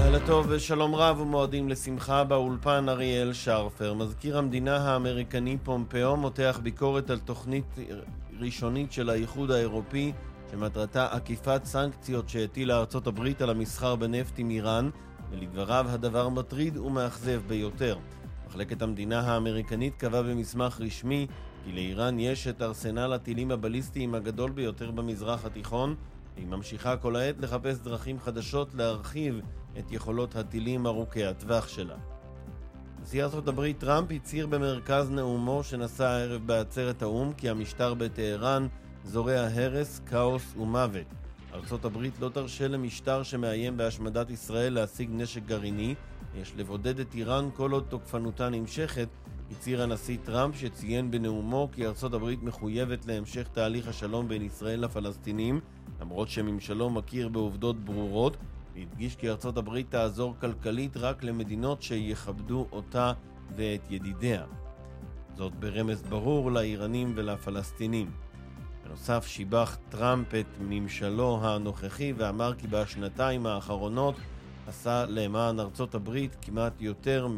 לילה טוב ושלום רב ומועדים לשמחה. באולפן אריאל שרפר. מזכיר המדינה האמריקני פומפאו מותח ביקורת על תוכנית ראשונית של האיחוד האירופי שמטרתה עקיפת סנקציות שהטילה ארצות הברית על המסחר בנפט עם איראן, ולדבריו הדבר מטריד ומאכזב ביותר. מחלקת המדינה האמריקנית קבעה במסמך רשמי כי לאיראן יש את ארסנל הטילים הבליסטיים הגדול ביותר במזרח התיכון, והיא ממשיכה כל העת לחפש דרכים חדשות להרחיב את יכולות הטילים ארוכי הטווח שלה. נשיא ארצות הברית טראמפ הצהיר במרכז נאומו שנשא הערב בעצרת האו"ם כי המשטר בטהרן זורע הרס, כאוס ומוות. ארצות הברית לא תרשה למשטר שמאיים בהשמדת ישראל להשיג נשק גרעיני, יש לבודד את איראן כל עוד תוקפנותה נמשכת, הצהיר הנשיא טראמפ, שציין בנאומו כי ארצות הברית מחויבת להמשך תהליך השלום בין ישראל לפלסטינים, למרות שממשלו מכיר בעובדות ברורות, והדגיש כי ארצות הברית תעזור כלכלית רק למדינות שיכבדו אותה ואת ידידיה. זאת ברמז ברור לאיראנים ולפלסטינים. בנוסף שיבח טראמפ את ממשלו הנוכחי ואמר כי בשנתיים האחרונות עשה למען ארצות הברית כמעט יותר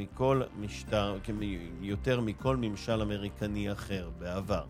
מכל ממשל אמריקני אחר בעבר.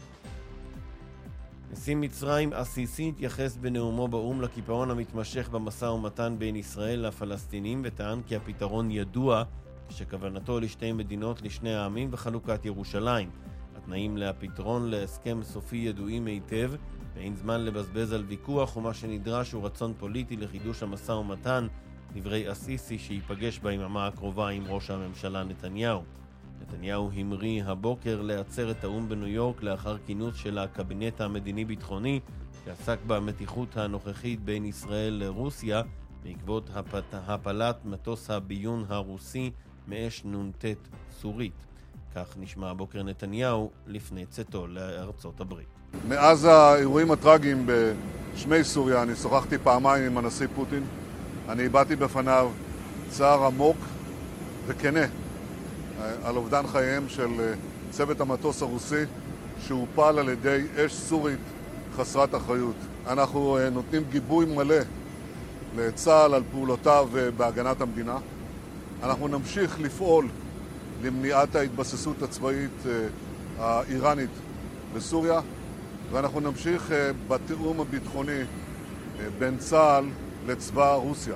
נשיא מצרים א-סיסי התייחס בנאומו באו"ם לקיפאון המתמשך במשא ומתן בין ישראל לפלסטינים, וטען כי הפתרון ידוע כשכוונתו לשתי מדינות לשני העמים וחלוקת ירושלים. התנאים לפתרון להסכם סופי ידועים היטב, ואין זמן לבזבז על ויכוח, ומה שנדרש הוא רצון פוליטי לחידוש המשא ומתן, דברי א-סיסי שיפגש ביממה הקרובה עם ראש הממשלה נתניהו. נתניהו המריא הבוקר לעצרת האו"ם בניו יורק לאחר כינוס של הקבינט המדיני-ביטחוני שעסק במתיחות הנוכחית בין ישראל לרוסיה בעקבות הפלת מטוס הביון הרוסי מאש נ"ט סורית. כך נשמע הבוקר נתניהו לפני צאתו לארצות הברית. מאז האירועים הטרגיים בשמי סוריה אני שוחחתי פעמיים עם הנשיא פוטין. אני הבעתי בפניו צער עמוק וכנה על אובדן חייהם של צוות המטוס הרוסי שהופל על ידי אש סורית חסרת אחריות. אנחנו נותנים גיבוי מלא לצה"ל על פעולותיו בהגנת המדינה. אנחנו נמשיך לפעול למניעת ההתבססות הצבאית האיראנית בסוריה, ואנחנו נמשיך בתיאום הביטחוני בין צה"ל לצבא רוסיה.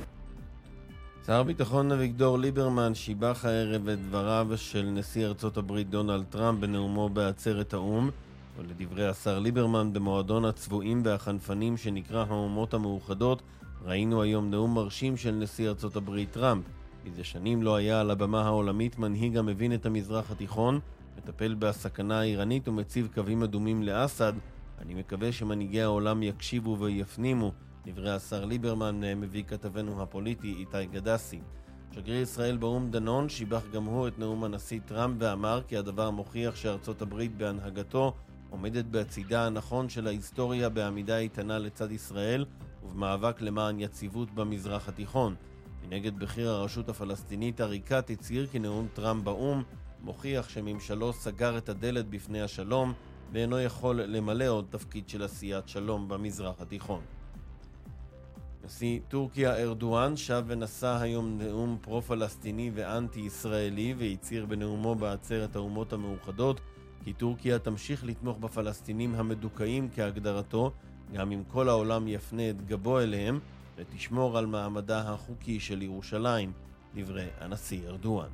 שר הביטחון אביגדור ליברמן שיבח הערב את דבריו של נשיא ארצות הברית דונלד טראמפ בנאומו בעצרת האו"ם, ולדברי השר ליברמן במועדון הצבועים והחנפנים שנקרא האומות המאוחדות, ראינו היום נאום מרשים של נשיא ארצות הברית טראמפ. מזה שנים לא היה על הבמה העולמית מנהיג המבין את המזרח התיכון, מטפל בסכנה האיראנית ומציב קווים אדומים לאסד. אני מקווה שמנהיגי העולם יקשיבו ויפנימו, דברי השר ליברמן מביא כתבנו הפוליטי איתי גדסי. שגריר ישראל באו"ם דנון שיבח גם הוא את נאום הנשיא טראמפ ואמר כי הדבר מוכיח שארצות הברית בהנהגתו עומדת בצידה הנכון של ההיסטוריה בעמידה איתנה לצד ישראל ובמאבק למען יציבות במזרח התיכון. מנגד בכיר הרשות הפלסטינית עריקת הצהיר כי נאום טראמפ באו"ם מוכיח שממשלו סגר את הדלת בפני השלום ואינו יכול למלא עוד תפקיד של עשיית שלום במזרח התיכון. נשיא טורקיה ארדואן שב ונשא היום נאום פרו-פלסטיני ואנטי-ישראלי והצהיר בנאומו בעצרת האומות המאוחדות כי טורקיה תמשיך לתמוך בפלסטינים המדוכאים כהגדרתו, גם אם כל העולם יפנה את גבו אליהם, ותשמור על מעמדה החוקי של ירושלים, דברי הנשיא ארדואן.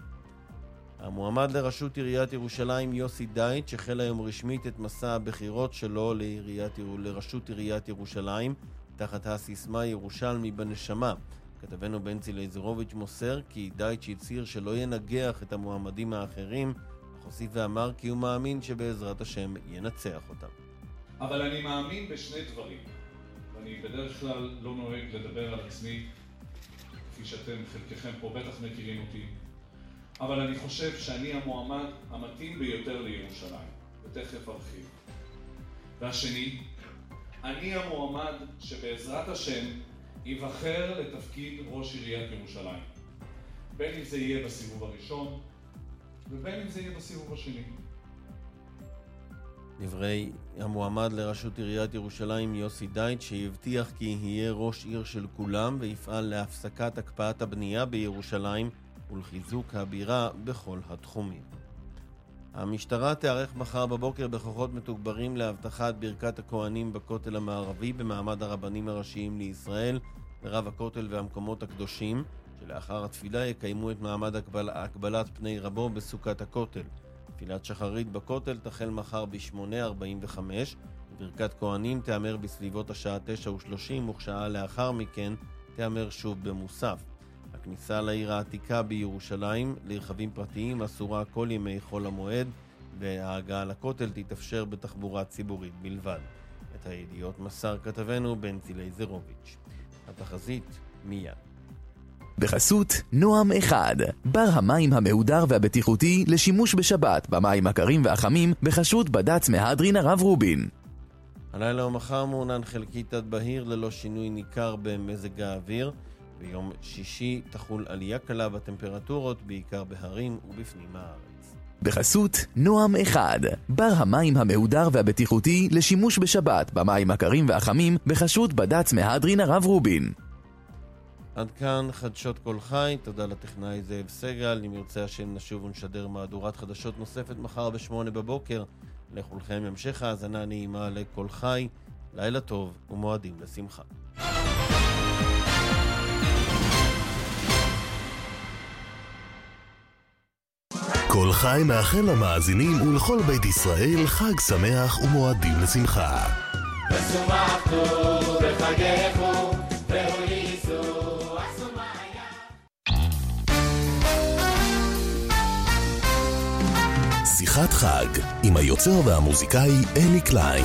המועמד לראשות עיריית ירושלים יוסי דייטש החל היום רשמית את מסע הבחירות שלו לראשות עיריית ירושלים, תחת הסיסמה ירושלמי בנשמה. כתבנו בנצי לייזרוביץ' מוסר כי דייטש הצהיר שלא ינגח את המועמדים האחרים, אך הוסיף ואמר כי הוא מאמין שבעזרת השם ינצח אותם. אבל אני מאמין בשני דברים, ואני בדרך כלל לא נוהג לדבר על עצמי, כפי שאתם חלקכם פה בטח מכירים אותי, אבל אני חושב שאני המועמד המתאים ביותר לירושלים, ותכף ארחיב. והשני, אני המועמד שבעזרת השם ייבחר לתפקיד ראש עיריית ירושלים. בין אם זה יהיה בסיבוב הראשון, ובין אם זה יהיה בסיבוב השני. דברי המועמד לראשות עיריית ירושלים יוסי דייט, שהבטיח כי יהיה ראש עיר של כולם ויפעל להפסקת הקפאת הבנייה בירושלים ולחיזוק הבירה בכל התחומים. המשטרה תיערך מחר בבוקר בכוחות מתוגברים להבטחת ברכת הכהנים בכותל המערבי במעמד הרבנים הראשיים לישראל ורב הכותל והמקומות הקדושים, שלאחר התפילה יקיימו את מעמד הקבלת פני רבו בסוכת הכותל. תפילת שחרית בכותל תחל מחר ב-8:45, וברכת כהנים תאמר בסביבות השעה 9:30, וכשעה לאחר מכן תאמר שוב במוסף. הכניסה לעיר העתיקה בירושלים לרכבים פרטיים אסורה כל ימי חול המועד, וההגעה לכותל תתאפשר בתחבורה ציבורית בלבד. את הידיעות מסר כתבנו בנצי לייזרוביץ'. התחזית מיד. בחסות נועם אחד, בר המים המהודר והבטיחותי לשימוש בשבת במים הקרים והחמים בחשות בד"ץ מהדרין הרב רובין. הלילה ומחר מעונן חלקית עד בהיר ללא שינוי ניכר במזג האוויר. ביום שישי תחול עלייה קלה בטמפרטורות, בעיקר בהרים ובפנים הארץ. בחסות נועם אחד, בר המים המהודר והבטיחותי לשימוש בשבת במים הקרים והחמים בחשות בד"ץ מהדרין הרב רובין. עד כאן חדשות כל חי, תודה לטכנאי זאב סגל. אם ירצה השם נשוב ונשדר מהדורת חדשות נוספת מחר ב-8 בבוקר. לכולכם המשך האזנה נעימה לכל חי, לילה טוב ומועדים לשמחה. כל חי מאחל למאזינים ולכל בית ישראל חג שמח ומועדים לשמחה. ושמחתו בחגךו והוליסו אחסומיה. שיחת חג עם היוצר והמוזיקאי אלי קליין.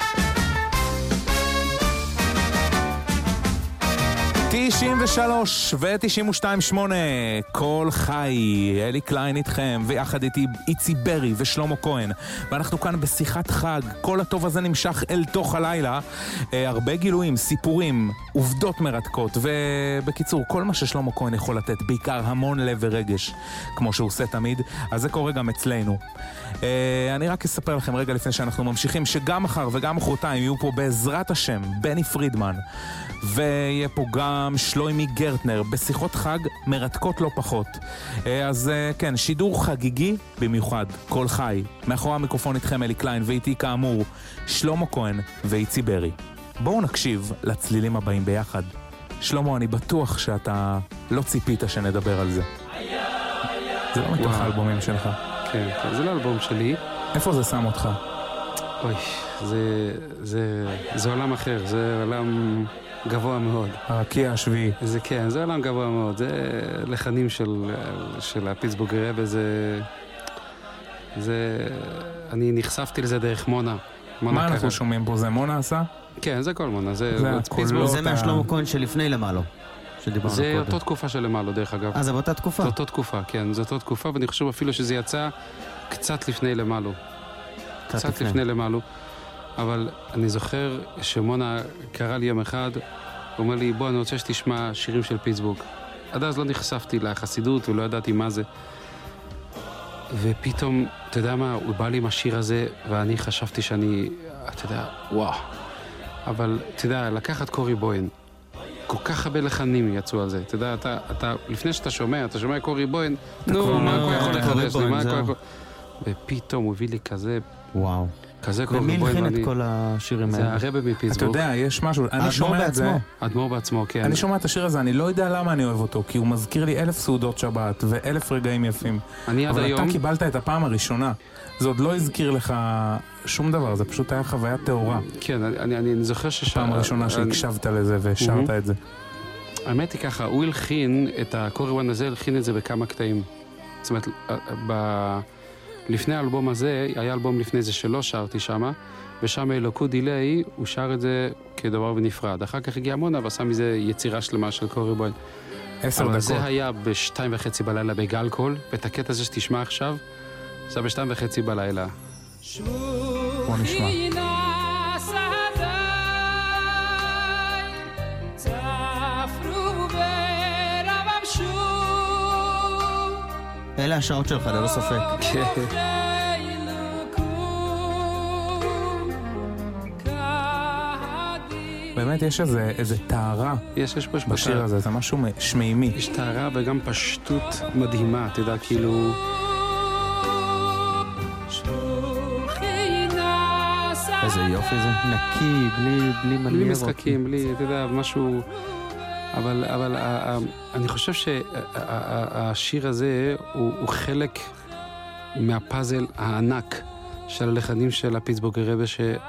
93 ו-92.8 כל חי, אלי קליין איתכם, ויחד איתי איצי ברי ושלמה כהן, ואנחנו כאן בשיחת חג. כל הטוב הזה נמשך אל תוך הלילה, הרבה גילויים, סיפורים, עובדות מרתקות, ובקיצור כל מה ששלמה כהן יכול לתת, בעיקר המון לב ורגש כמו שהוא עושה תמיד, אז זה קורה גם אצלנו. אני רק אספר לכם רגע לפני שאנחנו ממשיכים, שגם מחר וגם מחרתיים יהיו פה בעזרת השם בני פרידמן, ויהיה פה גם שלוימי גרטנר בשיחות חג מרתקות לא פחות. אז כן, שידור חגיגי במיוחד, כל חי. מאחורי המיקרופון איתכם אלי קליין, ואיתי כאמור שלמה כהן ואיצי ברי. בואו נקשיב לצלילים הבאים ביחד. שלמה, אני בטוח שאתה לא ציפית שנדבר על זה. זה לא מתוך האלבומים שלך. כן, זה לא אלבום שלי. איפה זה שם אותך? אוי, זה עולם אחר, זה עולם גבוה מאוד. הרקיע השביעי. זה כן, זה עולם גבוה מאוד. זה לחנים של הפיטסבורג רב, אני נחשפתי לזה דרך מונה. מה אנחנו שומעים פה? זה מונה עשה? כן, זה כל מונה. זה מהשלמה כהן שלפני למעלו. זה אותו תקופה של למעלו, דרך אגב. זה באותה תקופה? זה אותו תקופה, כן, זה אותו תקופה, ואני חושב אפילו שזה יצא קצת לפני למעלו. קצת לפני למעלו. אבל אני זוכר שמונה קרא לי יום אחד, הוא אומר לי, בוא, אני רוצה שתשמע שירים של פיטסבורג. עד אז לא נחשפתי לחסידות ולא ידעתי מה זה. ופתאום, אתה יודע מה, הוא בא לי עם השיר הזה, ואני חשבתי שאני, אתה יודע, וואו. אבל, אתה יודע, לקחת קורי בוין. כל כך הרבה לחנים יצאו על זה. אתה יודע, אתה לפני שאתה שומע קורי בוין, נו, מה הוא יכול לחדש לי? ופתאום הוא הביא לי כזה... וואו. כזה קורי בוין. ומי הלחין את כל השירים האלה? זה הרבי מפיטסבורג. אתה יודע, יש משהו, אני שומע את זה. אדמו"ר בעצמו, כן. אני שומע את השיר הזה, אני לא יודע למה אני אוהב אותו, כי הוא מזכיר לי 1000 סעודות שבת ו1000 רגעים יפים. אבל אתה קיבלת את הפעם הראשונה. זה עוד לא הזכיר לך שום דבר, זה פשוט היה חוויה תאורה. כן, אני זוכר פעם הראשונה שהקשבת לזה ושרת את זה. האמת היא ככה, הוא הלחין את הקורי בוין הזה, הלחין את זה בכמה קטעים. זאת אומרת, לפני האלבום הזה, היה אלבום לפני זה שלא שרתי שמה, ושם אלוקו דילי, הוא שר את זה כדבר ונפרד. אחר כך הגיע מונה ועשה מזה יצירה שלמה של קורי בוין. 10 דקות. אבל זה היה ב2:30 בלילה בגל קול, ואת הקטע הזה שתשמע עכשיו, זה ב2:30 בלילה. בוא נשמע. אלה השעות שלך, ללא ספק. באמת יש איזה טהרה בשיר הזה, זה משהו שמימי. יש טהרה וגם פשטות מדהימה, אתה יודע, כאילו... איזה יופי זה, נקי, בלי מניירות. בלי משחקים, בלי, אתה יודע, משהו... אבל אני חושב שהשיר הזה הוא חלק מהפאזל הענק של הלחנים של הפיטסבורג רבה,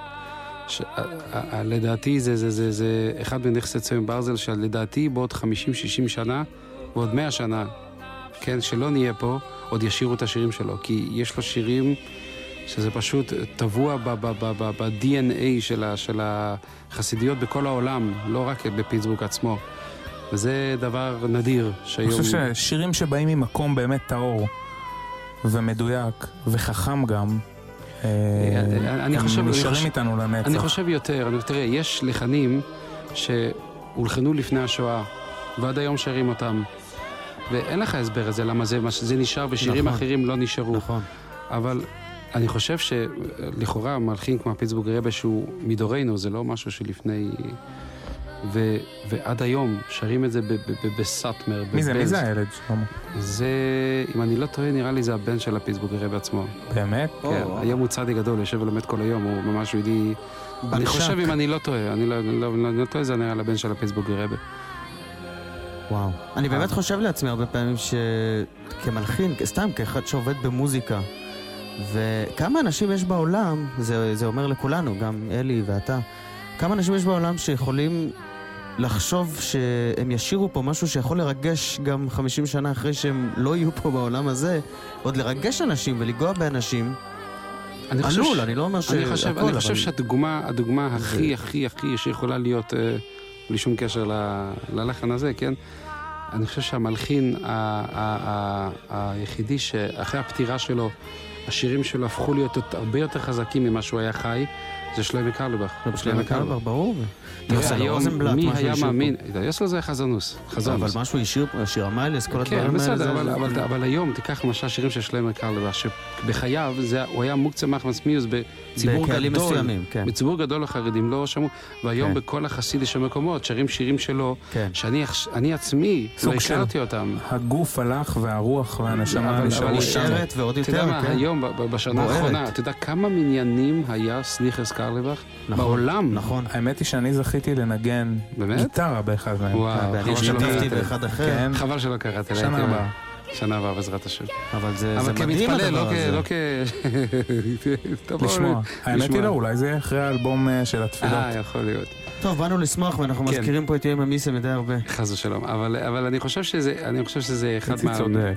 לדעתי זה אחד מנכסי ציון ברזל, שלדעתי בעוד 50-60 שנה ועוד 100 שנה, כן, שלא נהיה פה, עוד ישירו את השירים שלו, כי יש לו שירים שזה פשוט טבוע ב-DNA של החסידיות בכל העולם, לא רק בפיטסבורג עצמו. וזה דבר נדיר שהיום... אני חושב ששירים שבאים ממקום באמת טהור ומדויק וחכם גם, הם נשארים איתנו לנצח. אני חושב יותר, תראה, יש לחנים שהולחנו לפני השואה ועד היום שרים אותם, ואין לך הסבר את זה, למה זה נשאר ושירים אחרים לא נשארו. נכון. אבל אני חושב שלכאורה מלחין כמו הפיטסבורג רבה שהוא מדורנו, זה לא משהו שלפני... ועד היום שרים את זה בסאטמר. מי זה הילד שלמה? זה, אם אני לא טועה, נראה לי זה הבן של הפיטסבורג רבה עצמו. באמת? כן, היום הוא צדיק גדול, יושב ולומד כל היום, הוא ממש ידי... אני חושב אם אני לא טועה, אני לא טועה, זה נראה לבן של הפיטסבורג רבה. וואו. אני באמת חושב לעצמי הרבה פעמים שכמלחין, סתם כאחד שעובד במוזיקה, וכמה אנשים יש בעולם, זה אומר לכולנו, גם אלי ואתה, כמה אנשים יש בעולם שיכולים לחשוב שהם ישירו פה משהו שיכול לרגש גם 50 שנה אחרי שהם לא יהיו פה בעולם הזה, עוד לרגש אנשים ולגוע באנשים. אני לא אומר שהכל, אני חושב שהדוגמה הכי שיכולה להיות, בלי שום קשר ללחן הזה, כן? אני חושב שהמלחין היחידי שאחרי הפטירה שלו, השירים שלו הפכו להיות הרבה יותר חזקים ממה שהוא היה חי, זה שלמה קרליבך. שלמה קרליבך, ברור. היום, מי היה מאמין? יש לו זה חזנוס. אבל משהו ישיר, שיר המיילס, כל הדברים האלה. אבל היום, תיקח למשל שירים של שלמה קרליבך, שבחייו הוא היה מוקצה מחמס מיוס בציבור גדול. בציבור גדול החרדים לא שמעו, והיום בכל החסידיש המקומות, שרים שירים שלו, שאני עצמי לא הכרתי אותם. הגוף הלך והרוח והנשמה נשארת ועוד יותר. אתה יודע מה, היום, בשנה האחרונה, אתה יודע כמה מניינים היה סניחס קרליבך בעולם? נכון. האמת היא שאני זכיתי לנגן גיטרה באחד מהם. ואני שתפתי באחד אחר. חבל שלא קראת. שנה הבאה בעזרת השם. אבל זה מדהים הדבר הזה. לא לשמוע. האמת היא לא, אולי זה אחרי האלבום של התפילות. יכול להיות. טוב, באנו לשמוח ואנחנו מזכירים פה את יום המיסה מדי הרבה. חס ושלום. אבל אני חושב שזה אחד איתי צודק.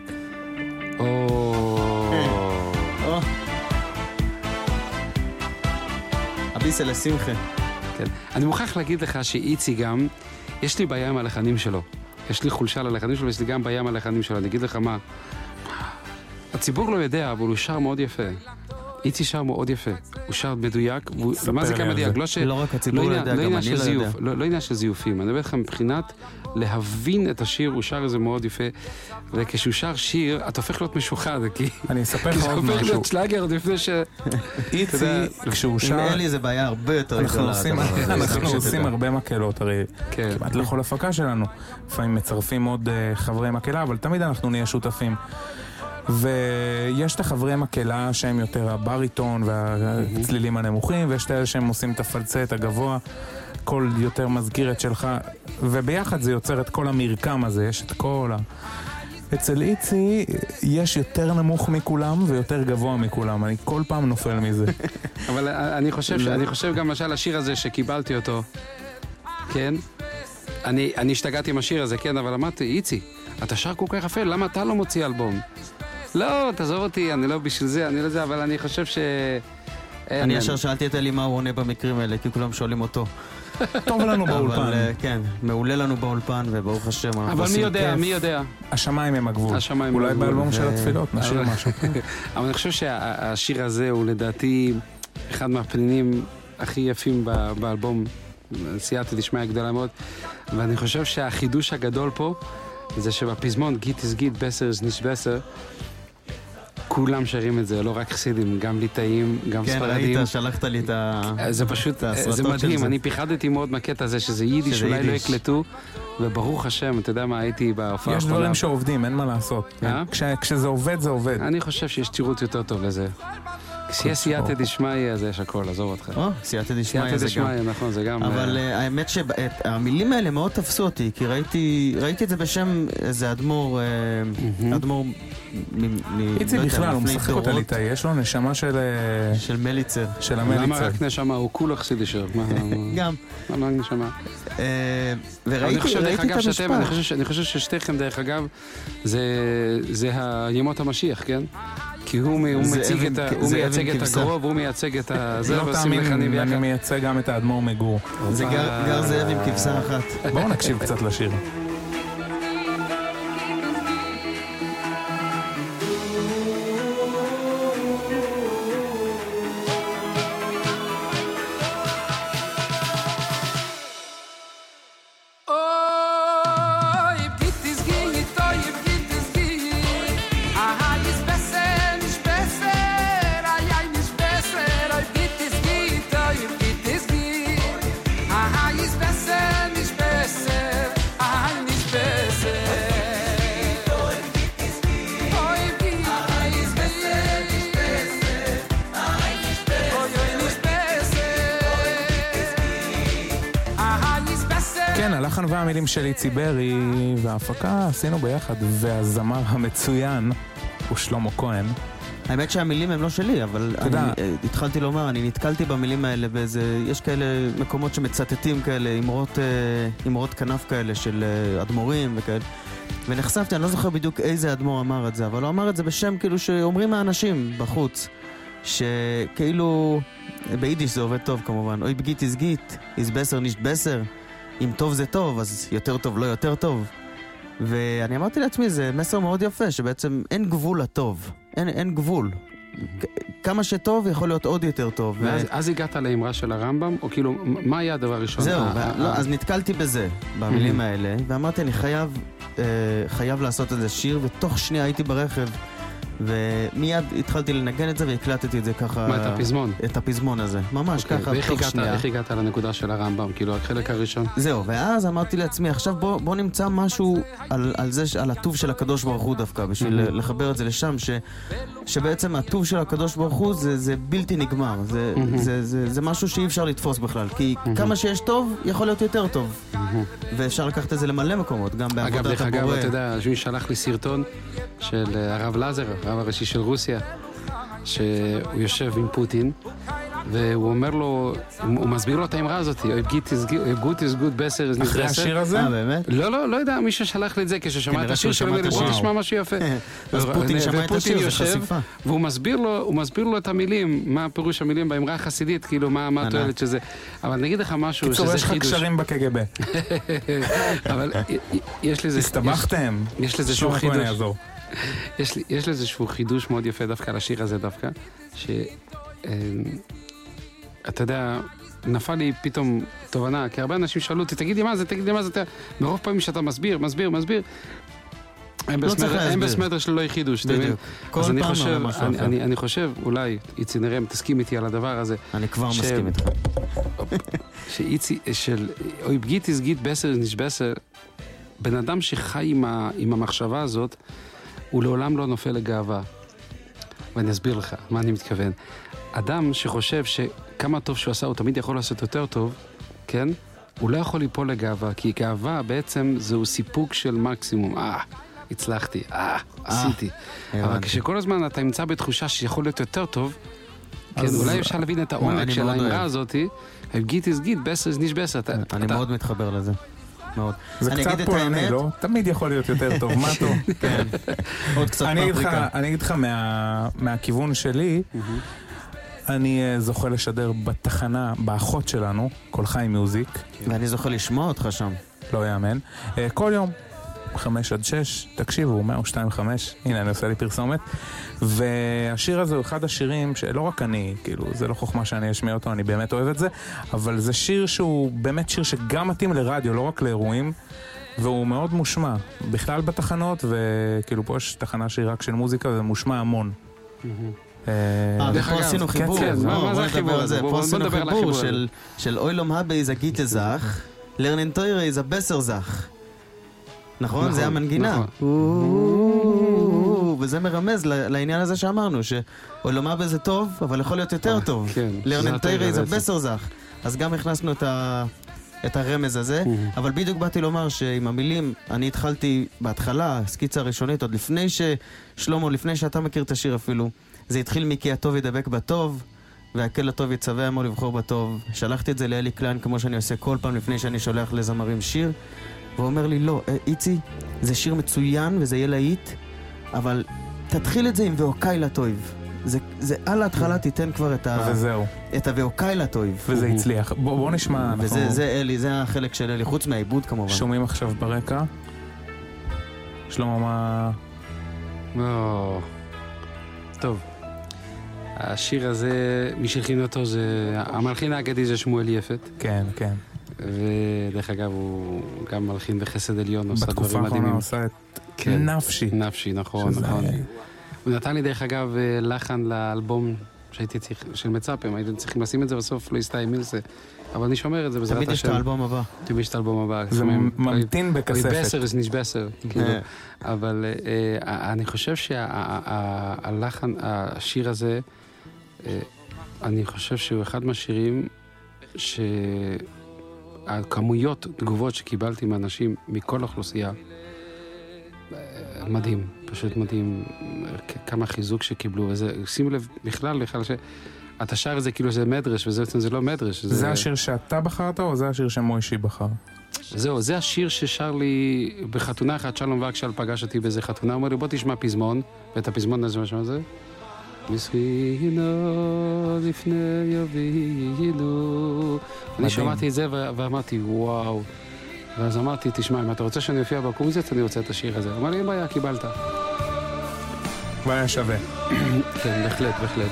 הביסה לשמחה. כן. אני מוכרח להגיד לך שאיצי גם, יש לי בעיה עם הלחנים שלו. יש לי חולשה ללחנים שלו, ויש לי גם בעיה עם הלחנים שלו. אני אגיד לך מה. הציבור לא יודע, אבל הוא שר מאוד יפה. איצי שר מאוד יפה. הוא שר מדויק. מה זה כאן מדויק? לא רק הציבור לא יודע, גם אני לא יודע. לא עניין של זיופים. אני אומר לך מבחינת להבין את השיר, הוא שר איזה מאוד יפה. וכשהוא שר שיר, אתה הופך להיות משוחד, כי... אני אספר לך עוד משהו. זה הופך להיות שלאגר עוד לפני ש... איצי, כשהוא שר... עם אלי זה בעיה הרבה יותר גדולה. אנחנו עושים הרבה מקלות, הרי כמעט לכל הפקה שלנו. לפעמים מצרפים עוד חברי מקלה, אבל תמיד אנחנו נהיה שותפים. ויש את החברי מקלה שהם יותר הבריטון והצלילים הנמוכים, ויש את אלה שהם עושים את הפלצט הגבוה, קול יותר מזכיר את שלך, וביחד זה יוצר את כל המרקם הזה, יש את כל אצל איצי יש יותר נמוך מכולם ויותר גבוה מכולם, אני כל פעם נופל מזה. אבל אני חושב גם למשל השיר הזה שקיבלתי אותו, כן? אני השתגעתי עם השיר הזה, כן, אבל אמרתי, איצי, אתה שר כל כך יפה, למה אתה לא מוציא אלבום? לא, תעזוב אותי, אני לא בשביל זה, אני לא זה, אבל אני חושב ש... אני ישר שאלתי את אלי מה הוא עונה במקרים האלה, כי כולם שואלים אותו. טוב לנו באולפן. אבל כן, מעולה לנו באולפן, וברוך השם. אבל מי יודע? השמיים הם הגבול. אולי באלבום של התפילות, נשאיר משהו. אבל אני חושב שהשיר הזה הוא לדעתי אחד מהפנינים הכי יפים באלבום, סייעתי לשמוע גדולה מאוד, ואני חושב שהחידוש הגדול פה, זה שבפזמון גיט איז גיט, בסר איז ניש בסר, כולם שרים את זה, לא רק חסידים, גם ליטאים, גם ספרדים. כן, ראית, שלחת לי את זה פשוט, זה מדהים, אני פיחדתי מאוד מהקטע הזה, שזה יידיש, אולי לא יקלטו, וברוך השם, אתה יודע מה, הייתי בהופעה. יש דברים שעובדים, אין מה לעשות. כשזה עובד, זה עובד. אני חושב שיש תירוץ יותר טוב לזה. כשיש סייעתא דשמיא, אז יש הכל, עזוב אותך. סייעתא דשמיא זה גם. נכון, זה גם. אבל האמת שהמילים האלה מאוד תפסו אותי, כי ראיתי את זה בשם איזה אדמו"ר, איצי בכלל, הוא משחק אותה ליטאי, יש לו נשמה של מליצר. של המליצר. למה רק נשמה? הוא כולו חסידי שר. גם. למה רק נשמה? וראיתי את המשפט. אני חושב ששתיכם, דרך אגב, זה הימות המשיח, כן? כי הוא מייצג את הגרוב, הוא מייצג את זה, לא תאמין, אני מייצג גם את האדמו"ר מגור. זה גר זאב עם כבשה אחת. בואו נקשיב קצת לשיר. הלחן והמילים של איצי ברי וההפקה עשינו ביחד, והזמר המצוין הוא שלמה כהן. האמת שהמילים הם לא שלי, אבל התחלתי לומר, אני נתקלתי במילים האלה באיזה, יש כאלה מקומות שמצטטים כאלה, אמרות כנף כאלה של אדמו"רים וכאלה, ונחשפתי, אני לא זוכר בדיוק איזה אדמו"ר אמר את זה, אבל הוא אמר את זה בשם כאילו שאומרים האנשים בחוץ, שכאילו, ביידיש זה עובד טוב כמובן, אוי בגיט איז גיט, איז בסר נישט בסר, אם טוב זה טוב, אז יותר טוב לא יותר טוב. ואני אמרתי לעצמי, זה מסר מאוד יפה, שבעצם אין גבול לטוב. אין גבול. כמה שטוב יכול להיות עוד יותר טוב. אז הגעת לאמרה של הרמב"ם, או כאילו, מה היה הדבר הראשון? זהו, אז נתקלתי בזה, במילים האלה, ואמרתי, אני חייב לעשות את זה שיר, ותוך שנייה הייתי ברכב, ומיד התחלתי לנגן את זה והקלטתי את זה ככה. מה, את הפזמון? את הפזמון הזה, ממש ככה, תוך שנייה. ואיך הגעת לנקודה של הרמב"ם, כאילו החלק הראשון? זהו, ואז אמרתי לעצמי, עכשיו בוא נמצא משהו על הטוב של הקדוש ברוך הוא דווקא, בשביל לחבר את זה לשם, שבעצם הטוב של הקדוש ברוך הוא זה בלתי נגמר, זה משהו שאי אפשר לתפוס בכלל, כי כמה שיש טוב, יכול להיות יותר טוב, ואפשר לקחת את זה למלא מקומות, גם בעבודת הבורא. אגב, דרך אגב, אתה יודע, מי שלח לי סרטון של הרב לזר, הרב הראשי של רוסיה, שהוא יושב עם פוטין, והוא אומר לו, הוא מסביר לו את האמרה הזאת, good is good, בסר is not אחרי השיר הזה? באמת? לא יודע, מישהו שלח לי את זה כששמע את השיר שלו, בוא תשמע משהו יפה. אז פוטין שמע את השיר, זה חשיפה. והוא מסביר לו את המילים, מה פירוש המילים באמרה החסידית, כאילו מה התועלת שזה. אבל נגיד לך משהו שזה חידוש. קיצור, יש לך קשרים בקג"ב. אבל יש לזה... הסתבכתם? יש לזה שהוא חידוש. יש לזה שהוא חידוש מאוד יפה דווקא על השיר הזה דווקא, אתה יודע, נפל לי פתאום תובנה, כי הרבה אנשים שאלו אותי, תגידי מה זה, מרוב פעמים שאתה מסביר, הם בסמטר שלא יחידוש, אז אני חושב, אולי, איצי נראה, תסכים איתי על הדבר הזה. אני כבר מסכים איתך. שאיצי, של אוי בגיט איז גיט בסר ניש בסר, בן אדם שחי עם המחשבה הזאת, הוא לעולם לא נופל לגאווה. ואני אסביר לך מה אני מתכוון. אדם שחושב שכמה טוב שהוא עשה, הוא תמיד יכול לעשות יותר טוב, כן? הוא לא יכול ליפול לגאווה, כי גאווה בעצם זהו סיפוק של מקסימום. הצלחתי, עשיתי. אבל כשכל הזמן אתה נמצא בתחושה שיכול להיות יותר טוב, כן, אולי אפשר להבין את העומק של האמרה הזאת, גיט איז גיט, בסר איז ניש בסר. אני מאוד מתחבר לזה. מאוד. זה קצת פולני, לא? תמיד יכול להיות יותר טוב, מה טוב? כן. עוד קצת פרפריקה. אני אגיד לך מהכיוון שלי, אני זוכה לשדר בתחנה, באחות שלנו, כל חי מיוזיק. ואני זוכה לשמוע אותך שם. לא יאמן. כל יום, 5 עד 6, תקשיבו, 102.5, הנה אני עושה לי פרסומת. והשיר הזה הוא אחד השירים שלא רק אני, כאילו, זה לא חוכמה שאני אשמיע אותו, אני באמת אוהב את זה, אבל זה שיר שהוא באמת שיר שגם מתאים לרדיו, לא רק לאירועים, והוא מאוד מושמע, בכלל בתחנות, וכאילו פה יש תחנה שהיא רק של מוזיקה, וזה מושמע המון. פה עשינו חיבור, פה עשינו חיבור של אוילום הבי זה גיטה זך, לרנן טוירי זה בסר זך. נכון? זה המנגינה. וזה מרמז לעניין הזה שאמרנו, שאוילום הבי זה טוב, אבל יכול להיות יותר טוב. לרנן טוירי זה בסר זך. אז גם הכנסנו את הרמז הזה, אבל בדיוק באתי לומר שעם המילים, אני התחלתי בהתחלה, סקיצה הראשונית, עוד לפני שלמה, לפני שאתה מכיר את השיר אפילו, זה התחיל מכי הטוב ידבק בטוב, והקל הטוב יצווה עמו לבחור בטוב. שלחתי את זה לאלי קליין כמו שאני עושה כל פעם לפני שאני שולח לזמרים שיר, והוא אומר לי, לא, איצי, זה שיר מצוין וזה יהיה להיט, אבל תתחיל את זה עם ואוקיי לטוב. זה על ההתחלה תיתן כבר את הוואוקיי לטוב. וזה הצליח. בוא נשמע. וזה אלי, זה החלק של אלי, חוץ מהעיבוד כמובן. שומעים עכשיו ברקע. שלמה, מה... טוב. השיר הזה, מי שהלחין אותו זה... המלחין האגדי זה שמואל יפת. כן, כן. ודרך אגב הוא גם מלחין בחסד עליון, עושה דברים מדהימים. בתקופה האחרונה עושה את נפשי. נפשי, נכון, נכון. הוא נתן לי דרך אגב לחן לאלבום שהייתי צריך, של מצפים, הייתם צריכים לשים את זה בסוף, לא יסתיים מילסה. אבל אני שומר את זה בעזרת השם. תמיד יש את האלבום הבא. תמיד יש את האלבום הבא. זה ממתין בכספת. בסר, זה נשבסר. אבל אני חושב שהלחן, השיר הזה, אני חושב שהוא אחד מהשירים שהכמויות תגובות שקיבלתי מאנשים מכל האוכלוסייה, מדהים, פשוט מדהים, כמה חיזוק שקיבלו, וזה, שימו לב, בכלל, אתה שר את זה כאילו זה מדרש, וזה בעצם זה לא מדרש. זה השיר שאתה בחרת, או זה השיר שמוישי בחר? זהו, זה השיר ששר לי בחתונה אחת, שלום וקשל פגש אותי באיזה חתונה, אומר לי, בוא תשמע פזמון, ואת הפזמון הזה, מה זה? מסחינו לפני יבינו. אני שמעתי את זה ואמרתי, וואו. ואז אמרתי, תשמע, אם אתה רוצה שאני אופיע בקומזיץ, אני רוצה את השיר הזה. אמר לי, אין בעיה, קיבלת. והיה שווה. כן, בהחלט, בהחלט.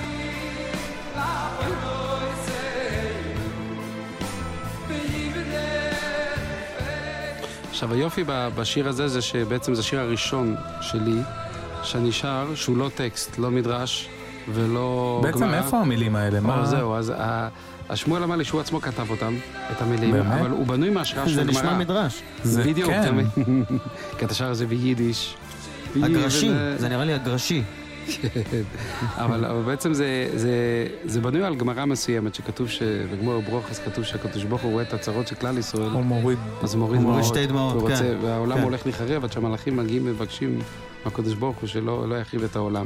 עכשיו, היופי בשיר הזה זה שבעצם זה השיר הראשון שלי, שאני שר, שהוא לא טקסט, לא מדרש ולא בעצם גמרא. איפה המילים האלה? מה? זהו, אז השמואל אמר לי שהוא עצמו כתב אותם, את המילים, באמת? אבל הוא בנוי מהשראה של גמרא. זה נשמע מדרש. בדיוק, כן. כי אתה שר הזה ביידיש. הגרשי, זה נראה לי הגרשי. אבל בעצם זה בנוי על גמרא מסוימת שכתוב בגמור ברוכס כתוב שהקדוש ברוך הוא רואה את הצרות של כלל ישראל, הוא מוריד, אז הוא מוריד שתי דמעות, והעולם הולך להיחרב עד שהמלאכים מגיעים מבקשים מהקדוש ברוך הוא שלא יחריב את העולם.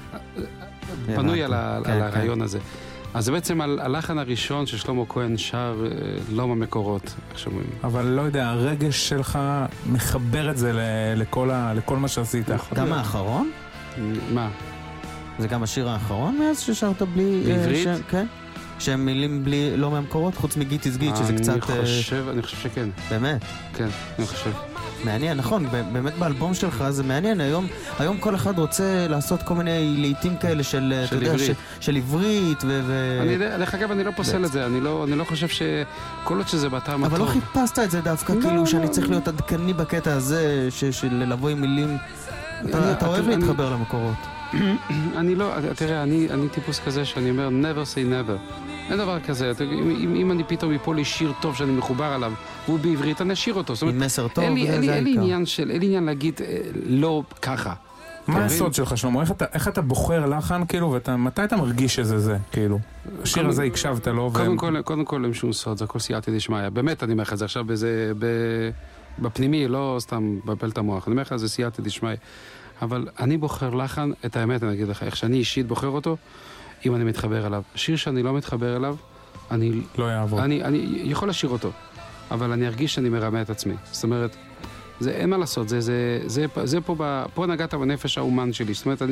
בנוי על הרעיון הזה. אז זה בעצם הלחן הראשון ששלמה כהן שר לא מהמקורות, איך שאומרים. אבל לא יודע, הרגש שלך מחבר את זה לכל מה שעשית. גם האחרון? מה? זה גם השיר האחרון מאז ששרת בלי... בעברית? כן. שהם מילים בלי, לא מהמקורות, חוץ מגיט איז גיט, שזה קצת... אני חושב שכן. באמת? כן, אני חושב. מעניין, נכון, באמת באלבום שלך זה מעניין, היום כל אחד רוצה לעשות כל מיני לעיתים כאלה של עברית דרך אגב, אני לא פוסל את זה, אני לא חושב שכל עוד שזה בטעם הטוב. אבל לא חיפשת את זה דווקא, כאילו שאני צריך להיות עדכני בקטע הזה, של לבוא עם מילים, אתה אוהב להתחבר למקורות. אני לא, תראה, אני טיפוס כזה שאני אומר never say never. אין דבר כזה, אם אני פתאום יפול לי שיר טוב שאני מחובר עליו, והוא בעברית, אני אשיר אותו. עם מסר טוב, אין לי עניין להגיד לא ככה. מה הסוד שלך, שלמה? איך אתה בוחר לחן, כאילו, ומתי אתה מרגיש שזה זה, כאילו? השיר הזה הקשבת לו, קודם כל, אין שום סוד, זה הכל סייעתא דשמיא. באמת, אני אומר לך, זה עכשיו בפנימי, לא סתם בפל את המוח. אני אומר לך, זה סייעתא דשמיא. אבל אני בוחר לחן, את האמת, אני אגיד לך, איך שאני אישית בוחר אותו, אם אני מתחבר אליו. שיר שאני לא מתחבר אליו, אני לא יעבור. אני יכול לשיר אותו, אבל אני ארגיש שאני מרמה את עצמי. זאת אומרת, זה אין מה לעשות, זה פה נגעת בנפש האומן שלי. זאת אומרת,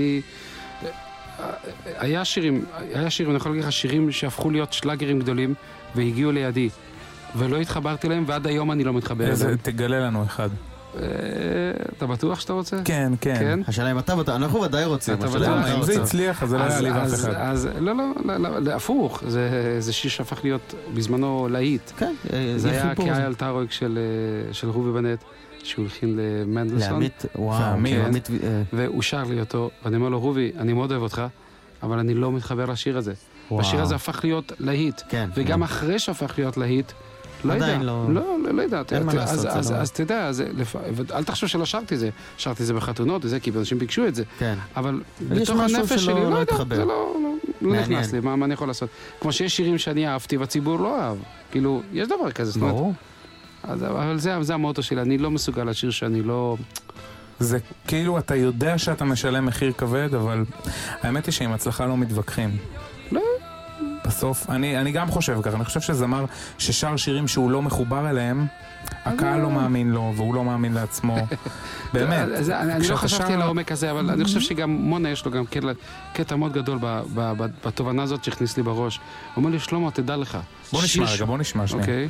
היה שירים, אני יכול להגיד לך, שירים שהפכו להיות שלאגרים גדולים, והגיעו לידי, ולא התחברתי להם, ועד היום אני לא מתחבר אליהם. תגלה לנו אחד. אתה בטוח שאתה רוצה? כן, כן. השאלה אם אתה בטוח, אנחנו ודאי רוצים. אם זה הצליח, אז זה לא היה לי ואף אחד. אז לא, הפוך. זה שיר שהפך להיות בזמנו להיט. כן, זה היה כאי אלתרויק של רובי בנט, שהוא הלחין למנדלסון. לעמית, וואו. והוא שר לי אותו, ואני אומר לו, רובי, אני מאוד אוהב אותך, אבל אני לא מתחבר לשיר הזה. השיר הזה הפך להיות להיט. כן. וגם אחרי שהפך להיות להיט, לא יודע. עדיין לא... לא יודע. אין מה לעשות, אז תדע, אל תחשוב שלא שרתי את זה. שרתי את זה בחתונות, כי אנשים ביקשו את זה. כן. אבל בתוך הנפש שלי, לא יודע, זה לא נכנס לי, מה אני יכול לעשות? כמו שיש שירים שאני אהבתי והציבור לא אהב. כאילו, יש דבר כזה. ברור. אבל זה המוטו שלי, אני לא מסוגל לשיר שאני לא... זה כאילו, אתה יודע שאתה משלם מחיר כבד, אבל האמת היא שעם הצלחה לא מתווכחים. לא. בסוף, אני גם חושב ככה, אני חושב שזמר ששר שירים שהוא לא מחובר אליהם, הקהל לא מאמין לו, והוא לא מאמין לעצמו. באמת. אני לא חשבתי על העומק הזה, אבל אני חושב שגם מונה יש לו גם קטע מאוד גדול בתובנה הזאת שהכניס לי בראש. הוא אומר לי, שלמה, תדע לך. בוא נשמע שנייה. אוקיי.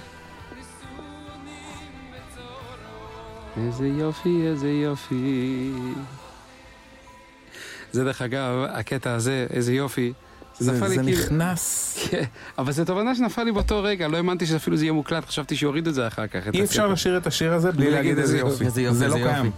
איזה יופי, איזה יופי. זה דרך אגב, הקטע הזה, איזה יופי. זה נכנס. אבל זו תובנה שנפל לי באותו רגע, לא האמנתי שאפילו זה יהיה מוקלט, חשבתי שיוריד את זה אחר כך. אי אפשר לשיר את השיר הזה בלי להגיד איזה יופי. זה לא קיים.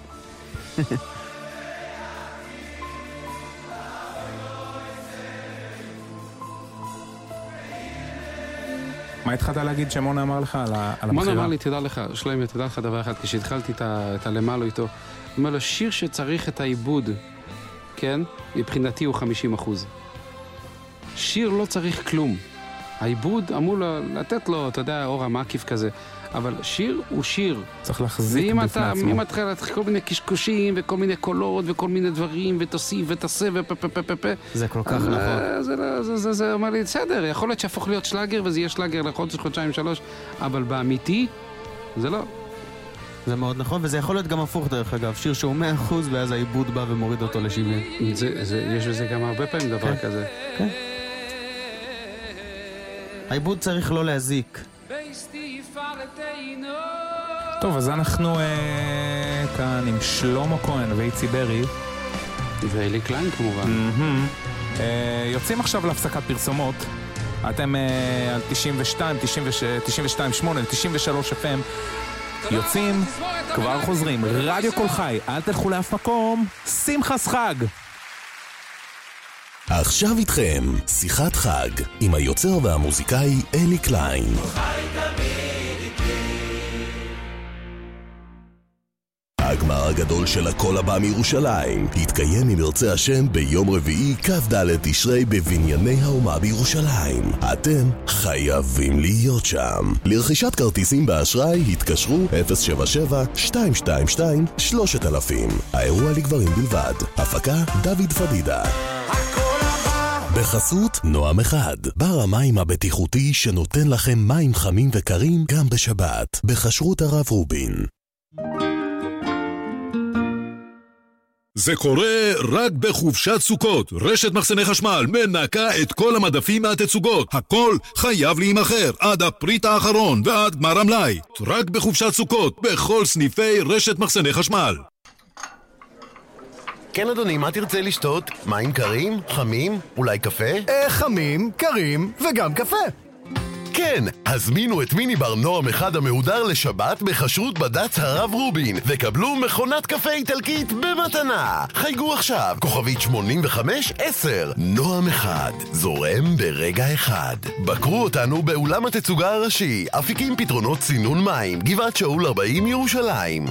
מה התחלת להגיד שמונה אמר לך על הבחירה? מונה אמר לי, תדע לך, שלמה, תדע לך דבר אחד, כשהתחלתי את הלמעלו איתו, הוא אומר לו, שיר שצריך את העיבוד, כן? מבחינתי הוא 50%. שיר לא צריך כלום. העיבוד אמור לתת לו, אתה יודע, אור המקיף כזה. אבל שיר הוא שיר. צריך להחזיק בפני עצמו. ואם אתה כל מיני קשקושים וכל מיני קולות וכל מיני דברים ותוסיף ותעשה ופפפפפ. זה כל כך נכון. זה אומר לי, בסדר, יכול להיות שהפוך להיות שלאגר וזה יהיה שלאגר לחודש, חודשיים, 3, אבל באמיתי, זה לא. זה מאוד נכון, וזה יכול להיות גם הפוך דרך אגב. שיר שהוא 100% ואז העיבוד בא ומוריד אותו ל-70. יש בזה גם הרבה פעמים דבר כזה. כן. העיבוד צריך לא להזיק. טוב, אז אנחנו כאן עם שלמה כהן ואיצי ברי. ואלי קליין כמובן. יוצאים עכשיו להפסקת פרסומות. אתם על 92, 92, 8, 93 FM. יוצאים, כבר חוזרים. רדיו כל חי, אל תלכו לאף מקום. שמחת חג. עכשיו איתכם, שיחת חג, עם היוצר והמוזיקאי אלי קליין. הגמר הגדול של הכל הבא מירושלים יתקיים אם ירצה השם ביום רביעי כ"ד תשרי בבנייני האומה בירושלים. אתם חייבים להיות שם. לרכישת כרטיסים באשראי התקשרו 077-222-3000. האירוע לגברים בלבד. הפקה דוד פדידה. בחסות נועם אחד, בר המים הבטיחותי שנותן לכם מים חמים וקרים גם בשבת, בכשרות הרב רובין. זה קורה רק בחופשת סוכות. רשת מחסני חשמל מנקה את כל המדפים מהתצוגות. הכל חייב להימחר עד הפריט האחרון ועד גמר המלאי. רק בחופשת סוכות, בכל סניפי רשת מחסני חשמל. כן אדוני, מה תרצה לשתות? מים קרים? חמים? אולי קפה? חמים, קרים וגם קפה. כן, הזמינו את מיני בר נועם אחד המהודר לשבת בחשרות בד"ץ הרב רובין וקבלו מכונת קפה איטלקית במתנה. חייגו עכשיו, כוכבית 8510. נועם אחד, זורם ברגע אחד. בקרו אותנו באולם התצוגה הראשי, אפיקים פתרונות צינון מים, גבעת שאול 40 ירושלים.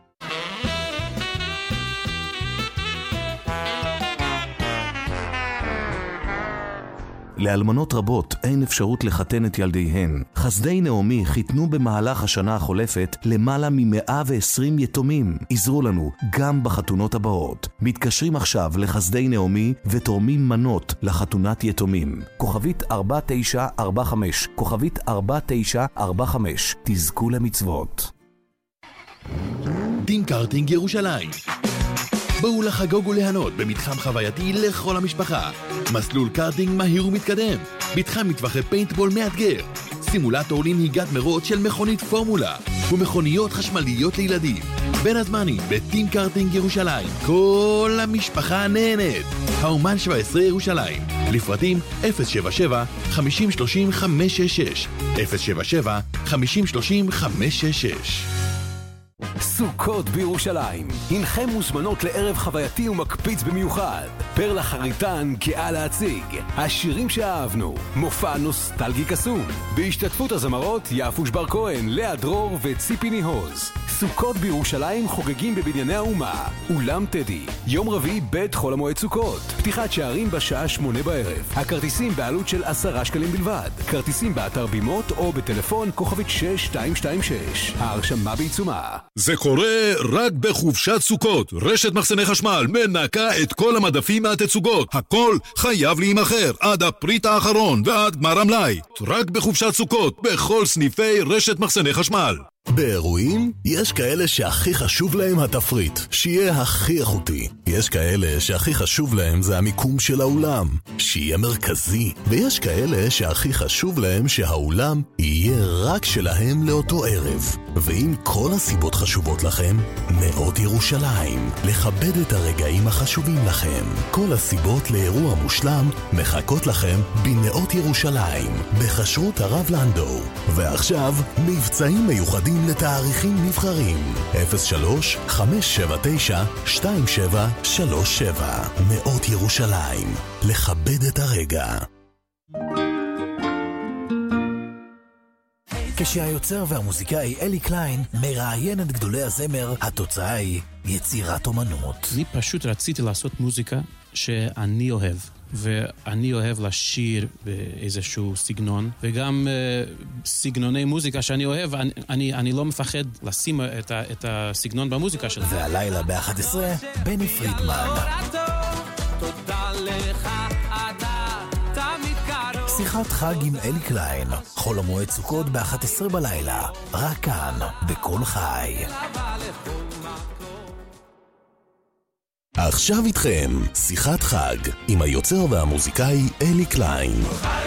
לאלמנות רבות אין אפשרות לחתן את ילדיהן. חסדי נעמי חיתנו במהלך השנה החולפת למעלה מ120 יתומים. עזרו לנו גם בחתונות הבאות. מתקשרים עכשיו לחסדי נעמי ותורמים מנות לחתונת יתומים. כוכבית 4945, כוכבית 4945. תזכו למצוות. טים קארטינג ירושלים. בואו לחגוג ולהנות במתחם חווייתי לכל המשפחה. מסלול קארטינג מהיר ומתקדם, מתחם מטווחי פיינטבול מאתגר, סימולטור לנהיגת מרוץ של מכונית פורמולה ומכוניות חשמליות לילדים. בין הזמנים בטים קארטינג ירושלים, כל המשפחה נהנית. האומן 17 ירושלים, לפרטים 077-5030-566 077-5030-566. סוכות בירושלים. הנכם מוזמנות לערב חווייתי ומקפיץ במיוחד. פרלה חריטן גאה להציג השירים שאהבנו, מופע נוסטלגי קסום בהשתתפות הזמרות יפוש בר כהן, לאה דרור וציפי ניהוז. סוכות בירושלים חוגגים בבנייני האומה, אולם טדי, יום רביעי בית חול המועד סוכות, פתיחת שערים בשעה 8 בערב. הכרטיסים בעלות של 10 שקלים בלבד. כרטיסים באתר בימות או בטלפון כוכבית 6226. ההרשמה בעיצומה. זה קורה רק בחופשת סוכות. רשת מחסני חשמל מנקה את כל המדפים מהתצוגות. הכל חייב להימחר עד הפריט האחרון ועד גמר המלאי. רק בחופשת סוכות, בכל סניפי רשת מחסני חשמל. באירועים יש כאלה שהכי חשוב להם התפריט, שיהיה הכי איכותי. יש כאלה שהכי חשוב להם זה המיקום של האולם, שיהיה מרכזי. ויש כאלה שהכי חשוב להם שהאולם יהיה רק שלהם לאותו ערב. ואם כל הסיבות חשובות לכם, נאות ירושלים, לכבד את הרגעים החשובים לכם. כל הסיבות לאירוע מושלם מחכות לכם בנאות ירושלים, בחשרות הרב לנדו. ועכשיו, מבצעים מיוחדים לתאריכים נבחרים. 03-579-2737. נאות ירושלים, לכבד את הרגע. כשהיוצר והמוזיקאי אלי קליין מראיין את גדולי הזמר, התוצאה היא יצירת אומנות. אני פשוט רציתי לעשות מוזיקה שאני אוהב. ואני אוהב לשיר באיזשהו סגנון, וגם סגנוני מוזיקה שאני אוהב, אני לא מפחד לשים את הסגנון במוזיקה שלי. והלילה ב-11, בני פרידמן. תודה לך, אתה תמיד קרוב. שיחת חג עם אלי קליין, חול המועד סוכות ב-11 בלילה, רק כאן, בכל חי. עכשיו איתכם, שיחת חג, עם היוצר והמוזיקאי אלי קליין.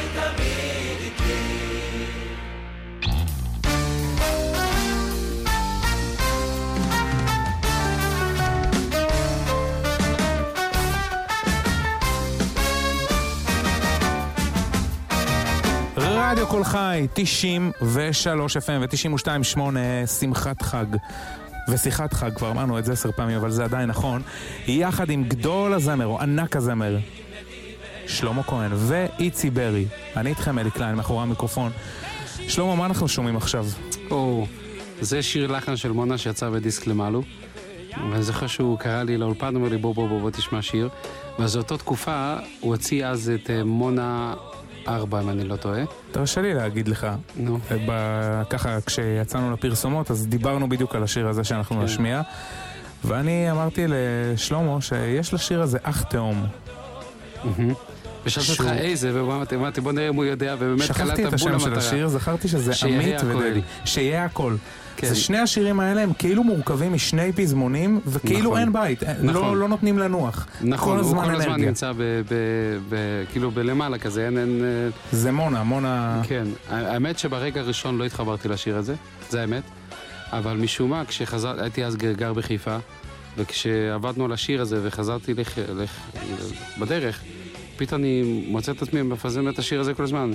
רדיו כל חי, 93 FM ו-92.8, שמחת חג. ושיחת חג, כבר אמרנו את זה 10 פעמים, אבל זה עדיין נכון, יחד עם גדול הזמר, או ענק הזמר, שלמה כהן ואיצי ברי. אני איתכם, אלי קליין, מאחורי המיקרופון. שלמה, מה אנחנו שומעים עכשיו? זה שיר לחן של מונה שיצא בדיסק למעלו, ואני זוכר שהוא קרא לי לאולפן, אומר לי בוא תשמע שיר, וזו אותו תקופה, הוא הוציא אז את מונה 4, אם אני לא טועה. תרשה לי להגיד לך, ככה כשיצאנו לפרסומות, אז דיברנו בדיוק על השיר הזה שאנחנו נשמיע, ואני אמרתי לשלמה שיש לשיר הזה אח תאום. ושאלתי אותך איזה, ואמרתי בוא נראה אם הוא יודע, ובאמת קלטת בול המטרה. שכחתי את השם של השיר, זכרתי שזה עמית ודלי. שיהיה הכל. זה שני השירים האלה הם כאילו מורכבים משני פזמונים, וכאילו אין בית, לא נותנים לנוח. נכון, הוא כל הזמן נמצא כאילו בלמעלה כזה, אין... זה מונה. כן, האמת שברגע הראשון לא התחברתי לשיר הזה, זה האמת, אבל משום מה, הייתי אז גר בחיפה, וכשעבדנו על השיר הזה וחזרתי בדרך, פתאום אני מוצא את עצמי מפזם את השיר הזה כל הזמן.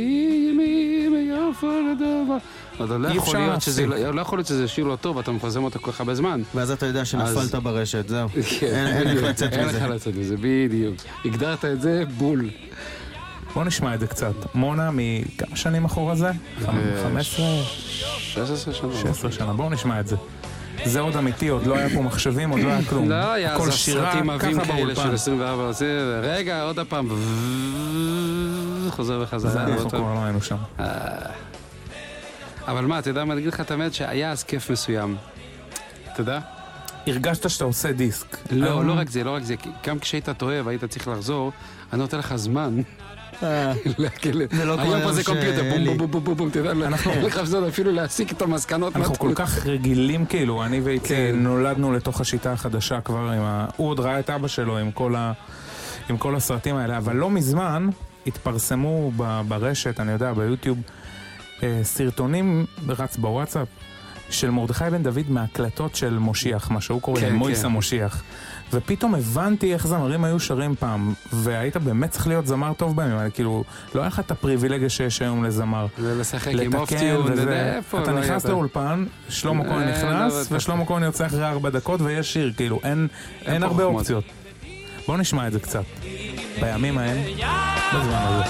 לא יכול להיות שזה שיר לא טוב, אתה מפזם אותו כל כך הרבה זמן. ואז אתה יודע שנפלת ברשת, זהו. אין איך לצאת מזה. אין לך לצאת מזה, בדיוק. הגדרת את זה בול. בוא נשמע את זה קצת. מונה מכמה שנים אחורה זה? 15? 16 שנה. בואו נשמע את זה. זה עוד אמיתי, עוד לא היה פה מחשבים, עוד לא היה כלום. לא היה, זה סרטים אבים כאלה של 24, רגע, עוד הפעם, חוזר וחזר. זה אנחנו כבר לא היינו שם. אבל מה, אתה יודע מה, אני אגיד לך את האמת שהיה אז כיף מסוים. אתה יודע? הרגשת שאתה עושה דיסק. לא רק זה, גם כשהיית טועה והיית צריך לחזור, אני נותן לך זמן. היום פה זה קומפיוטר, בום, תדע, אין לך זמן אפילו להסיק את המסקנות. אנחנו כל כך רגילים כאילו, אני ואיתי נולדנו לתוך השיטה החדשה כבר, הוא עוד ראה את אבא שלו עם כל הסרטים האלה, אבל לא מזמן התפרסמו ברשת, אני יודע, ביוטיוב, סרטונים רץ בוואטסאפ, של מרדכי בן דוד מהקלטות של מושיח, מה שהוא קורא כן, מויס כן. המושיח. ופתאום הבנתי איך זמרים היו שרים פעם, והיית באמת צריך להיות זמר טוב בהם, כאילו, לא היה לך את הפריבילגיה שיש היום לזמר. ולשחק עם אופטיון, אתה נכנס לאולפן, שלמה כהן נכנס, ושלמה כהן יוצא אחרי 4 דקות, ויש שיר, כאילו, אין הרבה אופציות. בואו נשמע את זה קצת. בימים ההם, בזמן הזה.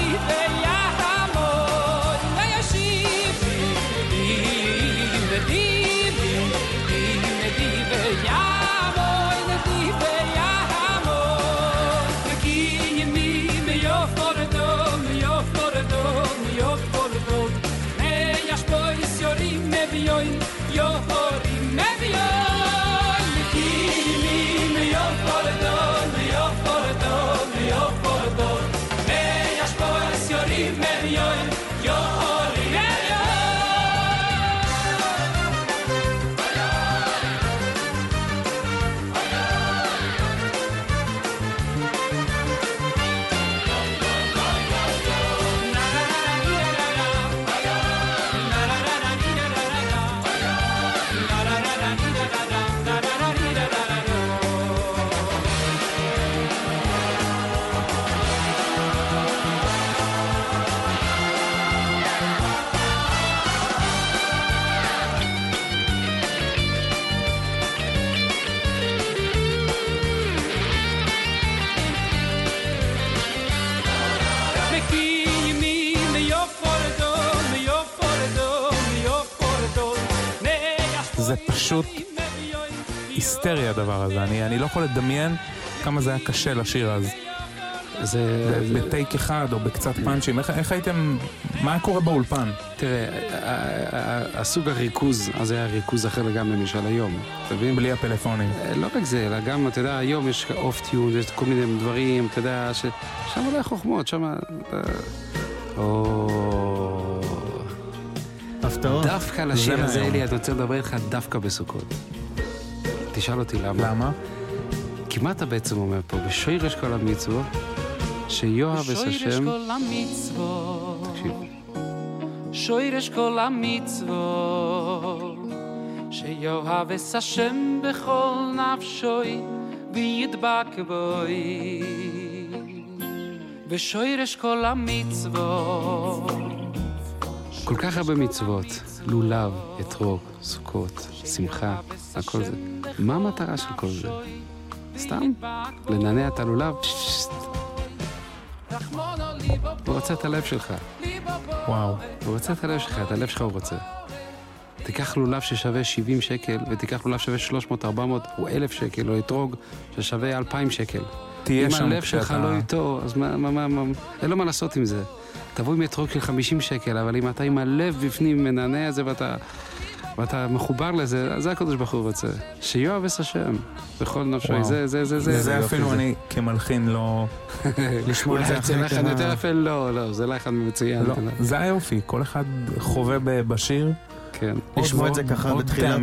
זה פשוט היסטריה הדבר הזה, אני לא יכול לדמיין כמה זה היה קשה לשיר אז. בטייק אחד או בקצת פאנצ'ים, איך הייתם, מה היה קורה באולפן? תראה, הסוג הריכוז, אז היה ריכוז אחר לגמרי משל היום, תבין? בלי הפלאפונים. לא רק זה, אלא גם, אתה יודע, היום יש אופטיון, יש כל מיני דברים, אתה יודע, שם לא חוכמות, שם... הפתעות. דווקא לשיר הזה, אלי, אני רוצה לדבר איתך דווקא בסוכות. תשאל אותי למה. למה? כי מה אתה בעצם אומר פה? בשוירש כל המצוות, שיואב את השם... בשוירש כל המצוות. תקשיב. שוירש כל המצוות. שיואב את השם בכל נפשוי, וידבק בוי. בשוירש כל המצוות. כל כך הרבה מצוות, לולב, אתרוג, סוכות, שמחה, הכל זה. מה המטרה של כל זה? סתם? לנענע את הלולב? הוא רוצה את הלב שלך. וואו. הוא רוצה את הלב שלך, את הלב שלך הוא רוצה. תיקח לולב ששווה 70 שקל, ותיקח לולב שווה 300, 400, או 1,000 שקל, או אתרוג ששווה 2,000 שקל. תהיה שם אם הלב שלך לא איתו, אז אין לו מה לעשות עם זה. תבוא עם אתרוג של 50 שקל, אבל אם אתה עם הלב בפנים מנענע את זה ואתה מחובר לזה, זה הקדוש ברוך הוא רוצה. שיואב את השם בכל נפשי. זה אפילו אני כמלחין לא... לשמוע את זה אחרי לחן יותר אפילו לא, זה לחן מצוין. זה היופי, כל אחד חווה בשיר. כן. לשמוע את זה ככה בתחילת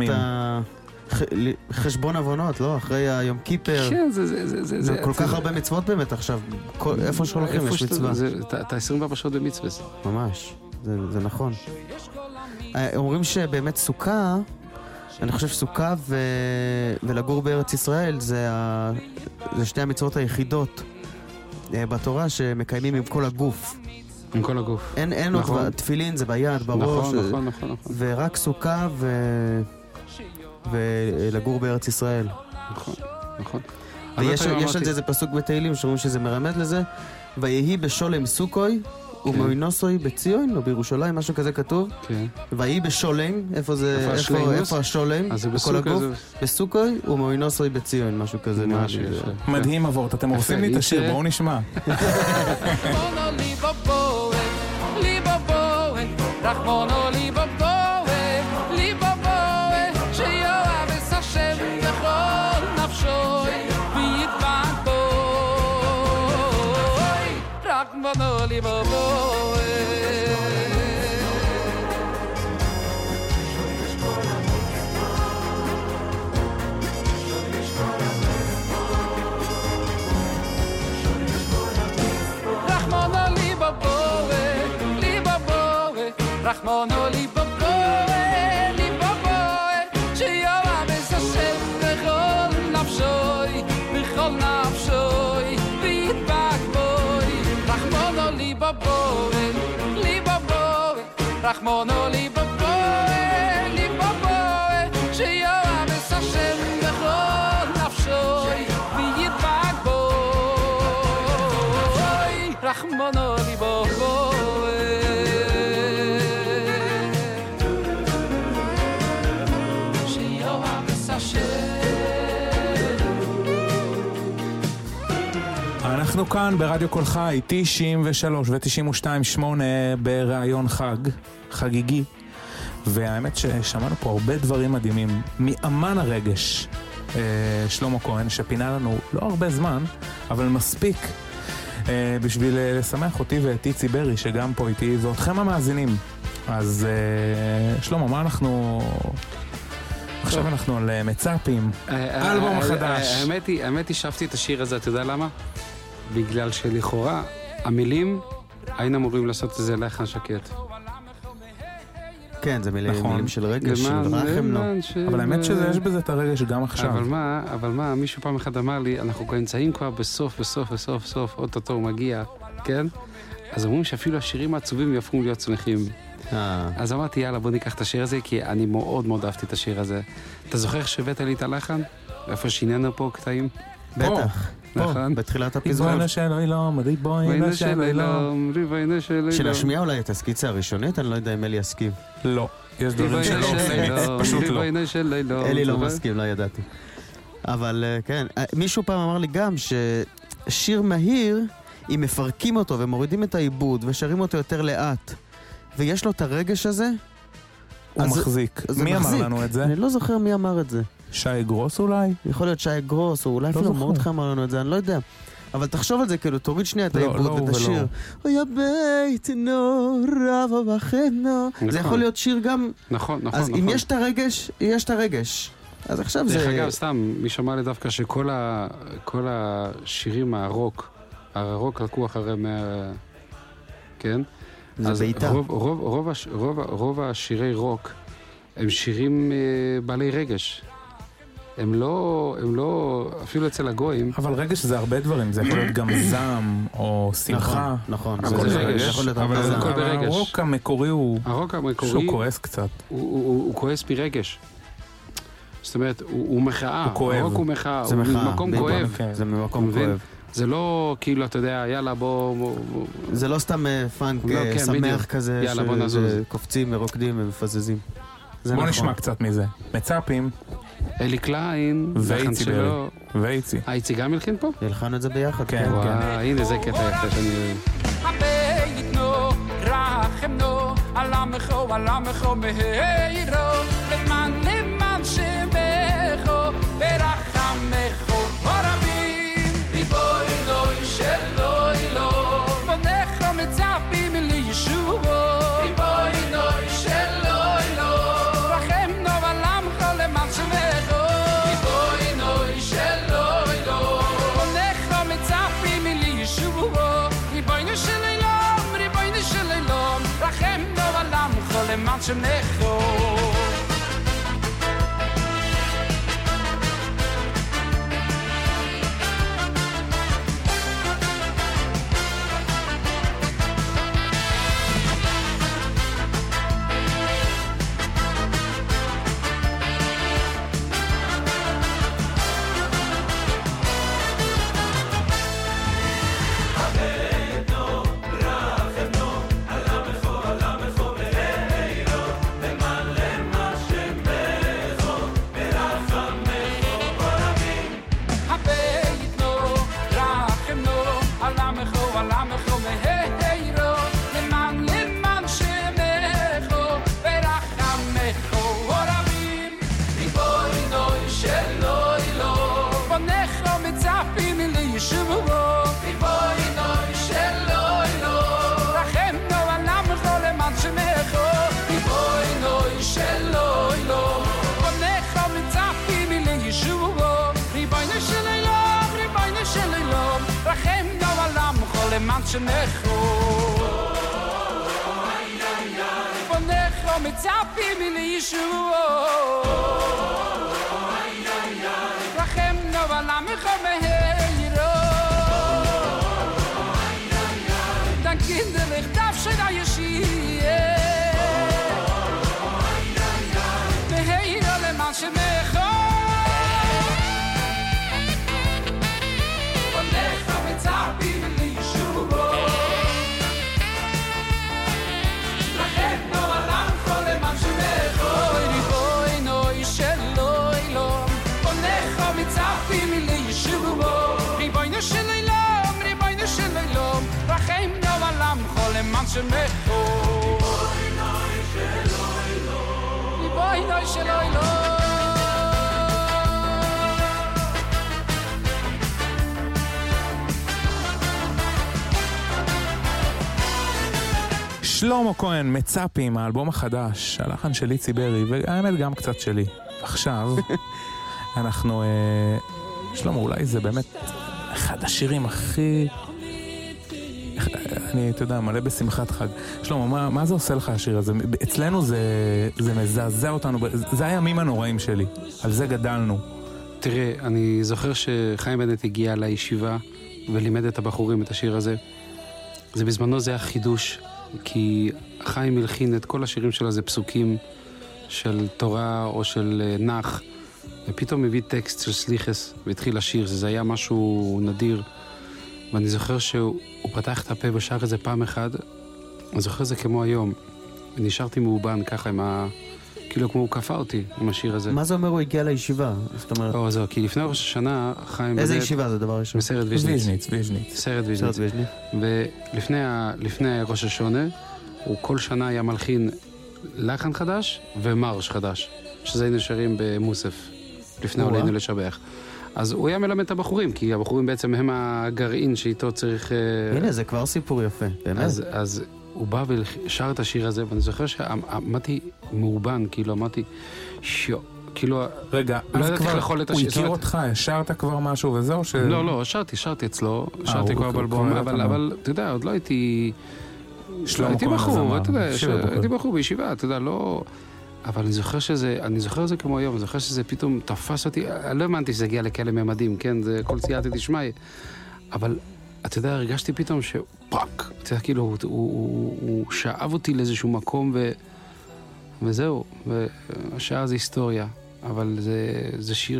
חשבון עוונות, לא? אחרי היום כיפר. כן, זה כל כך הרבה מצוות באמת עכשיו. איפה שהולכים יש מצווה. אתה 24 שעות במצווה. ממש, זה נכון. אומרים שבאמת סוכה, אני חושב סוכה ולגור בארץ ישראל זה שתי המצוות היחידות בתורה שמקיימים עם כל הגוף. עם כל הגוף. אין עוד תפילין, זה ביד, בראש. נכון. ורק סוכה ולגור בארץ ישראל. נכון. ויש על זה פסוק בתהילים שאומרים שזה מרמז לזה, ויהי בשולם סוכוי ומוינוסוי בציון, או בירושלים, משהו כזה כתוב. ויהי בשולם, איפה השולם? בכל הגוף? בסוכוי ומוינוסוי בציון, משהו כזה. מדהים אבות, אתם עושים לי את השיר, בואו נשמע. רחמונו ליבובוה, ליבובוה, שיואב את השם בכל נפשוי, וידבק בוי. רחמונו ליבובוה. רחמונו ליבובוה, ליבובוה, רחמונו ליבובוה, ליבובוה, בכל נפשוי וידבק בוי רחמונו ליבו בוי ליבו בוי רחמונו ליבו בוי ליבו בוי שיואב את השם בכל נפשוי וידבק בוי רחמונו ליבו בוי שיואב את השם. אנחנו כאן ברדיו כל חי, 93 ו-92.8 ברעיון חגיגי, והאמת ששמענו פה הרבה דברים מדהימים. מאמן הרגש, שלמה כהן, שפינה לנו לא הרבה זמן, אבל מספיק בשביל לשמח אותי ואת איצי ברי, שגם פה איתי, ואותכם המאזינים. אז שלמה, מה אנחנו... עכשיו אנחנו על מצפים, אלבום חדש. האמת היא שאפתי את השיר הזה, אתה יודע למה? בגלל שלכאורה המילים היינו אמורים לעשות את זה לחן שקט. כן, זה מילים של רגש, של רחם לא. אבל האמת שיש בזה את הרגש גם עכשיו. אבל מה, מישהו פעם אחד אמר לי, אנחנו נמצאים כבר בסוף, אוטוטו מגיע, כן? אז אומרים שאפילו השירים העצובים יהפכו להיות שמחים. אז אמרתי, יאללה, בוא ניקח את השיר הזה, כי אני מאוד מאוד אהבתי את השיר הזה. אתה זוכר שהבאת לי את הלחן? איפה שינינו פה קטעים? בטח. נכון, בתחילת הפיזור. ריבונו של עולם, ריבונו של עולם, ריבונו של עולם. שנשמיע אולי את הסקיצה הראשונית, אני לא יודע אם אלי יסכים. לא, יש דברים שלא עושים, פשוט לא. אלי לא מסכים, לא ידעתי. אבל כן, מישהו פעם אמר לי גם ששיר מהיר, אם מפרקים אותו ומורידים את העיבוד ושרים אותו יותר לאט, ויש לו את הרגש הזה, הוא מחזיק. מי אמר לנו את זה? אני לא זוכר מי אמר את זה. שי גרוס אולי? יכול להיות שי גרוס, או אולי אפילו מורדכי אמר לנו את זה, אני לא יודע. אבל תחשוב על זה, כאילו, תוריד שנייה את העיבוד ואת השיר. אוי ביתנו, רבו בחנו. זה יכול להיות שיר גם... נכון. אז אם יש את הרגש, יש את הרגש. אז עכשיו זה... דרך אגב, סתם, מי שמע לי דווקא שכל השירים הרוק לקחו אחרי כן? זה בעיטה. רוב השירי רוק הם שירים בעלי רגש. הם לא, אפילו אצל הגויים. אבל רגש זה הרבה דברים, זה יכול להיות גם זעם או שמחה. נכון. זה רגש, אבל זה הכל ברגש. הרוק המקורי הוא שהוא כועס קצת. הוא כועס מרגש. זאת אומרת, הוא מחאה. הוא כואב. הרוק הוא מחאה. זה מחאה. ממקום כואב. זה ממקום כואב. זה לא כאילו, אתה יודע, יאללה בוא... זה לא סתם פאנק שמח כזה, שקופצים, מרוקדים ומפזזים. בוא נשמע קצת מזה. מצפים. אלי קליין. ואיצי ברי. ואיצי. איצי גם ילחין פה? ילחן את זה ביחד. כן. הנה זה קטע יפה שאני... הביתנו, רחמנו, עלמכו מהירו, למען שמחו, ורחמכו הרבים, ריבונו של עולם, בונך מצפים לישועו, ריבונו של עולם, רחמנו עלמכו למען שמחו, ריבונו של עולם, בונך מצפים לישועו, ריבונו של עולם, רחמנו עלמכו למען שמחו. למען שמחו פונך מצפים לישועו רחמנו עלמכו מהירו kinderlich darf schon a Yeshia. Beheir alle Menschen mecho. Und lecha mit Zappi li Shubo. Lachem no alam kole Menschen mecho. Riboy noi sheloi lo. Und lecha mit Zappi li Shubo. Riboy no sheloi lo. Riboy no sheloi lo. Lachem no alam kole Menschen mecho. Riboy no sheloi lo. שלמה כהן, מצפים, האלבום החדש, הלחן של איצי ברי, והאמת גם קצת שלי. עכשיו, אנחנו... שלמה, אולי זה באמת אחד השירים הכי... אני, אתה יודע, מלא בשמחת חג. שלמה, מה זה עושה לך השיר הזה? אצלנו זה מזעזע אותנו, זה הימים הנוראים שלי, על זה גדלנו. תראה, אני זוכר שחיים בנט הגיע לישיבה ולימד את הבחורים את השיר הזה. זה בזמנו זה היה חידוש, כי חיים הלחין את כל השירים שלו, זה פסוקים של תורה או של נח, ופתאום הביא טקסט של סליחס והתחיל לשיר, זה היה משהו נדיר. ואני זוכר שהוא פתח את הפה ושר את זה פעם אחד, אני זוכר את זה כמו היום, ונשארתי מאובן ככה עם כאילו כמו הוא קפה אותי עם השיר הזה. מה זה אומר הוא הגיע לישיבה? זאת אומרת... לא, זהו, כי לפני ראש השנה חיים... איזה ישיבה זה דבר ראשון? בסרט ויז'ניץ. סרט ויז'ניץ. ולפני ראש השונה, הוא כל שנה היה מלחין לחן חדש ומרש חדש, שזה היינו שרים במוסף, לפני עלינו לשבח. אז הוא היה מלמד את הבחורים, כי הבחורים בעצם הם הגרעין שאיתו צריך... הנה, זה כבר סיפור יפה, באמת. אז הוא בא ושר את השיר הזה, ואני זוכר שעמדתי מאובן, כאילו אמרתי, כאילו... רגע, אז כבר הוא הכיר אותך, שרת כבר משהו וזהו ש... לא, שרתי אצלו, שרתי כבר באלבום, אבל אתה יודע, עוד לא הייתי... הייתי בחור בישיבה, אתה יודע, לא... אבל אני זוכר את זה כמו היום, אני זוכר שזה פתאום תפס אותי, אני לא האמנתי שזה הגיע לכאלה ממדים, כן, זה כל סייעתי תשמעי, אבל אתה יודע, הרגשתי פתאום שפאק, אתה יודע, כאילו, הוא שאב אותי לאיזשהו מקום וזהו, והשאר זה היסטוריה, אבל זה שיר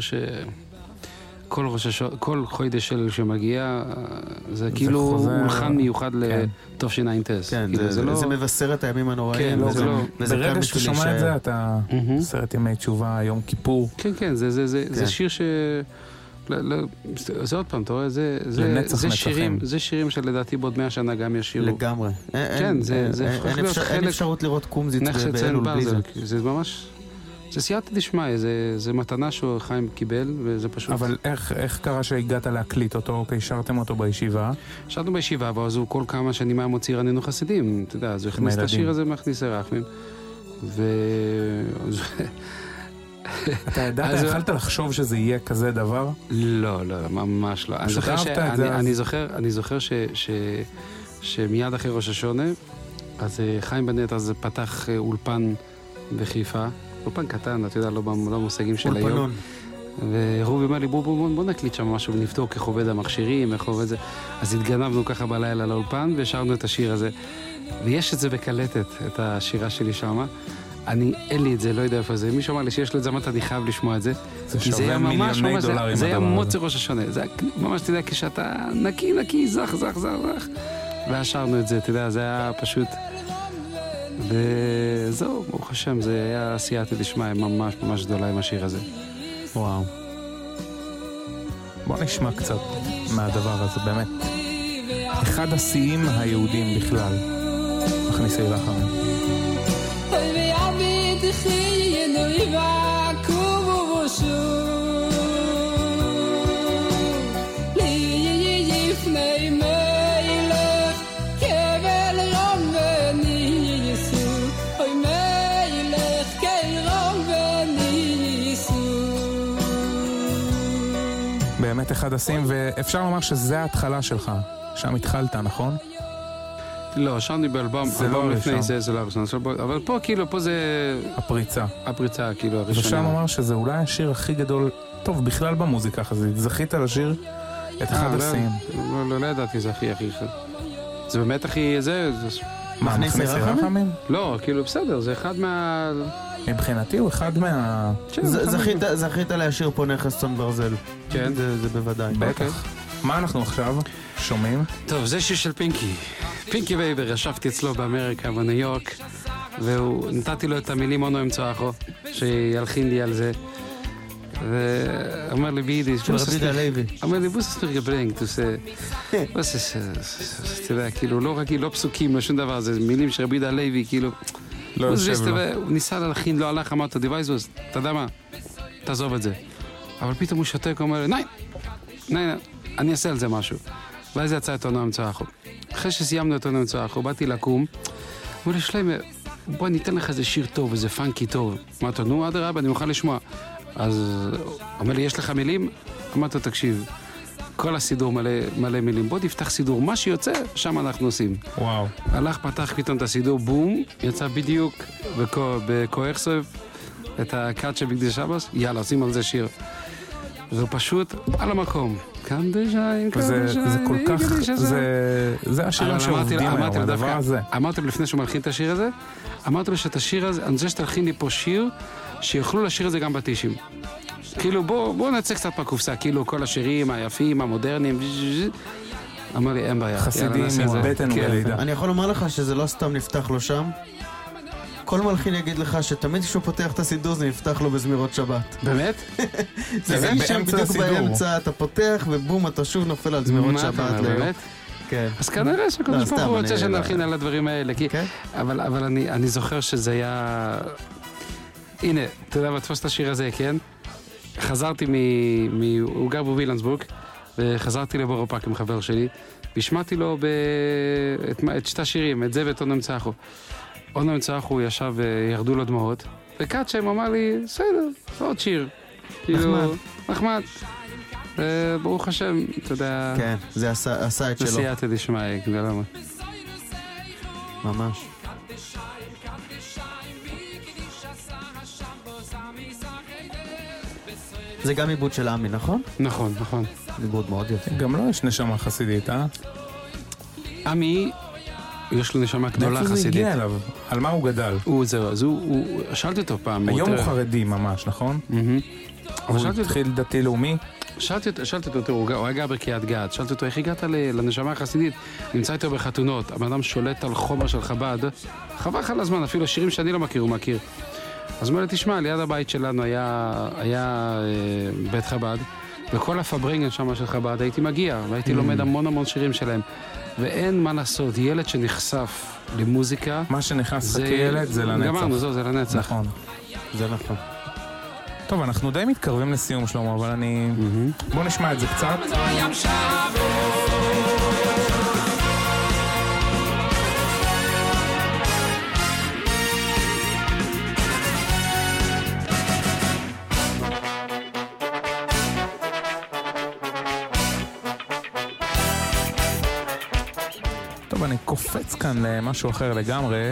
כל חודש שמגיע, זה כאילו הולחן מיוחד לטוב שינאינטס. כן, זה מבשר את הימים הנוראים. ברגע שאתה שומע את זה, אתה סרט ימי תשובה, יום כיפור. כן, זה שיר ש... זה עוד פעם, אתה רואה, זה שירים שלדעתי בעוד 100 שנה גם ישירו. לגמרי. כן, זה הופך להיות חלק... אין אפשרות לראות קומזיץ באלול בלי זה. זה ממש... זה סייעתי תשמע, זה מתנה שהוא חיים קיבל, וזה פשוט... אבל איך קרה שהגעת להקליט אותו, כי שרתם אותו בישיבה? שרתנו בישיבה, ואז הוא כל כמה שנים היה מוציא רנינו חסידים, אתה יודע, אז הוא הכניס את השיר הזה מהכניס הרחמים, אתה ידעת, יכלת לחשוב שזה יהיה כזה דבר? לא, ממש לא. אני זוכר שמיד אחרי ראש השונה, אז חיים בנט אז פתח אולפן בחיפה, אולפן קטן, אתה יודע, לא במושגים של היום. ורובי אמר לי, בוא נקליט שם משהו ונבדוק איך עובד המכשירים, איך עובד זה. אז התגנבנו ככה בלילה לאולפן ושרנו את השיר הזה. ויש את זה בקלטת, את השירה שלי שם. אין לי את זה, לא יודע איפה זה. מישהו אמר לי שיש לו את זה, אני חייב לשמוע את זה. זה שווה מיליוני דולרים. זה היה מוצא ראש השונה. זה היה ממש, אתה יודע, כשאתה נקי, זך. והשרנו את זה, אתה יודע, זה היה פשוט... וזהו, ברוך השם, זה היה סייעתי לשמע ממש ממש גדולה עם השיר הזה. וואו. בוא נשמע קצת מהדבר הזה, באמת. אחד השיאים היהודים בכלל. מכניסי לחם. באמת אחד השיאים, ואפשר לומר שזה ההתחלה שלך, שם התחלת, נכון? לא, שרתי באלבום, זה לא לפני זה לא הראשון, אבל פה כאילו, פה זה... הפריצה, כאילו, הראשונה. ושם אמר שזה אולי השיר הכי גדול, טוב, בכלל במוזיקה, אז זכית לשיר את אחד השיאים. לא ידעתי, זה הכי אחד. זה באמת הכי... מה, מכניס רחמים? לא, כאילו בסדר, זה אחד מה... מבחינתי הוא אחד מה... זכית להשאיר פה נכס צאן ברזל. כן. זה בוודאי. בטח. מה אנחנו עכשיו שומעים? טוב, זה שיר של פינקי. פינקי וייבר, ישבתי אצלו באמריקה, בניו יורק, ונתתי לו את המילים אונו אמצע אחו, שילחין לי על זה. ואמר לי ביידיש, אמר לי בוס אסטור גברנג, אתה יודע, כאילו לא רגיל, לא פסוקים, לא שום דבר, זה מילים של רבי הלוי, כאילו לא יושב לו. הוא ניסה להלחין, לא הלך, אמרת, דיווייזוס, אתה יודע מה, תעזוב את זה. אבל פתאום הוא שותק, הוא אומר לי, ניי, אני אעשה על זה משהו. ואז יצא את אונו אמצע אחו. אחרי שסיימנו את אונו אמצע אחו, באתי לקום, אמר לי, שלמה, בוא ניתן לך איזה שיר טוב, איזה פאנקי טוב. אמרת, נו, עד הרב, אני מוכן לשמוע. אז אומר לי, יש לך מילים? אמרת, תקשיב, כל הסידור מלא מילים. בוא תפתח סידור, מה שיוצא, שם אנחנו עושים. וואו. הלך, פתח פתאום את הסידור, בום, יצא בדיוק בקוארסוב, את הקאט של בגדי שבוס, יאללה, עושים על זה שיר. זה פשוט על המקום. זה כל כך, זה השירים שעובדים היום, הדבר הזה. אמרתי לו לפני שהוא מלחין את השיר הזה, אמרתי לו שאת השיר הזה, אני רוצה שתלחין לי פה שיר, שיוכלו לשיר את זה גם בתישים. כאילו בוא נצא קצת בקופסה, כאילו כל השירים היפים, המודרניים, אמר לי אין בעיה. חסידים עם בטן ולידה. אני יכול לומר לך שזה לא סתם נפתח לו שם. כל מלחין יגיד לך שתמיד כשהוא פותח את הסידור זה נפתח לו בזמירות שבת. באמת? זה שם בדיוק באמצע, אתה פותח ובום, אתה שוב נופל על זמירות שבת. מה אתה אומר, באמת? כן. אז כנראה שקודש פה הוא רוצה שנלחין על הדברים האלה, אבל אני זוכר שזה היה... הנה, אתה יודע, בתפוס את השיר הזה, כן? חזרתי הוא גר בווילנסבורג, וחזרתי לבורופאק עם חבר שלי, והשמעתי לו את שתי השירים, את זה ואת אונו אמצע אחו. אונו אמצע אחו ישב וירדו לו דמעות, וקאצ'ם אמר לי, בסדר, עוד שיר. נחמד. ברוך השם, אתה יודע... כן, זה עשה את שלו. זה סייעתא דשמיא, כדי למה. ממש. זה גם עיבוד של עמי, נכון? נכון. עיבוד מאוד יפה. גם לא יש נשמה חסידית, אה? עמי, יש לו נשמה גדולה חסידית. מאיפה זה הגיע אליו? על מה הוא גדל? אז הוא... שאלתי אותו פעם. היום הוא חרדי ממש, נכון? הוא התחיל דתי לאומי? שאלתי אותו, הוא היה גר בקריית גת, שאלתי אותו, איך הגעת לנשמה החסידית? נמצא איתו בחתונות, הבן אדם שולט על חומר של חב"ד, חבל על הזמן, אפילו שירים שאני לא מכיר, הוא מכיר. אז הוא אומר לי, תשמע, ליד הבית שלנו היה בית חב"ד, וכל הפברינגן שם של חב"ד הייתי מגיע, והייתי לומד המון שירים שלהם. ואין מה לעשות, ילד שנחשף למוזיקה... מה שנכנס כילד זה לנצח. גמרנו, זה לנצח. נכון. זה נכון. טוב, אנחנו די מתקרבים לסיום, שלמה, אבל בוא נשמע את זה קצת. טוב, אני קופץ כאן למשהו אחר לגמרי.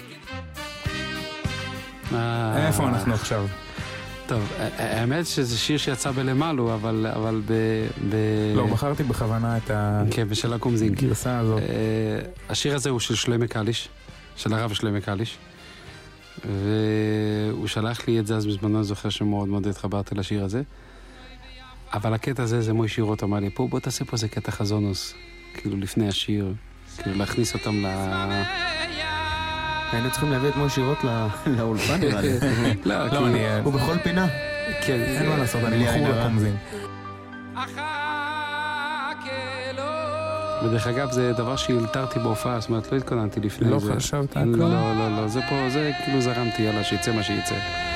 איפה אנחנו עכשיו? טוב, האמת שזה שיר שיצא בלמלו, אבל לא, בחרתי בכוונה את כן, בשל הקומזינג. הגרסה הזאת. השיר הזה הוא של שלמה קליש, של הרב שלמה קליש, והוא שלח לי את זה אז בזמנו, אני זוכר שמאוד מאוד התחברתי לשיר הזה, אבל הקטע הזה זה מוי שירות, אמר לי, בוא תעשה פה איזה קטע חזונוס, כאילו לפני השיר, כאילו להכניס אותם היינו צריכים להביא את מוי שירות לאולפן, נראה לי. לא, הוא בכל פינה. כן, אין מה לעשות, אני מכור לקומזין. בדרך אגב, זה דבר שהלתרתי בהופעה, זאת אומרת, לא התכוננתי לפני לא זה. לא חשבת? לא, זה פה, זה כאילו זרמתי, יאללה, שיצא מה שיצא.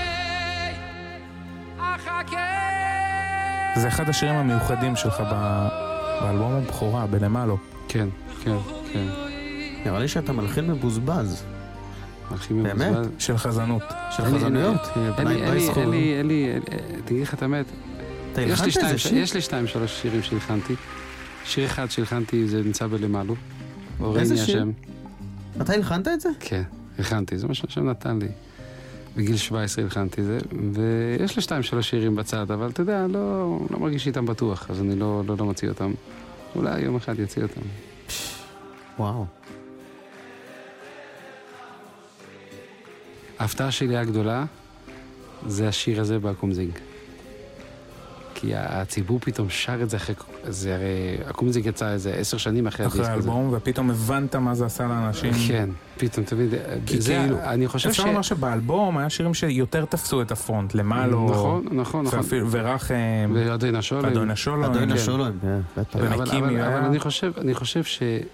זה אחד השירים המיוחדים שלך באלבום הבכורה, בלמלו. כן. נראה לי שאתה מלחין מבוזבז. באמת? של חזנות. של חזנויות. אין לי, תגיד לך את האמת. יש לי 2-3 שירים שהלחנתי. שיר אחד שהלחנתי זה נמצא בלמלו. איזה שיר? אתה הלחנת את זה? כן, הלחנתי, זה מה שהשם נתן לי. בגיל 17 הלחנתי זה, ויש לי 2-3 שירים בצד, אבל אתה יודע, לא מרגיש איתם בטוח, אז אני לא מוציא אותם. אולי יום אחד יוציא אותם. וואו. ההפתעה שלי הגדולה זה השיר הזה בקומזינג. כי הציבור פתאום שר את זה אחרי... זה הרי... הקומזינג יצא איזה 10 שנים אחרי הדיסק הזה. אחרי האלבום, ופתאום הבנת מה זה עשה לאנשים. כן, פתאום תמיד... זה, כאילו, אני חושב אפשר לומר שבאלבום היה שירים שיותר תפסו את הפרונט, למעלו... נכון, נכון, נכון. ורח... ועדין השולם. ועדין השולם. עדין השולם, אבל אני חושב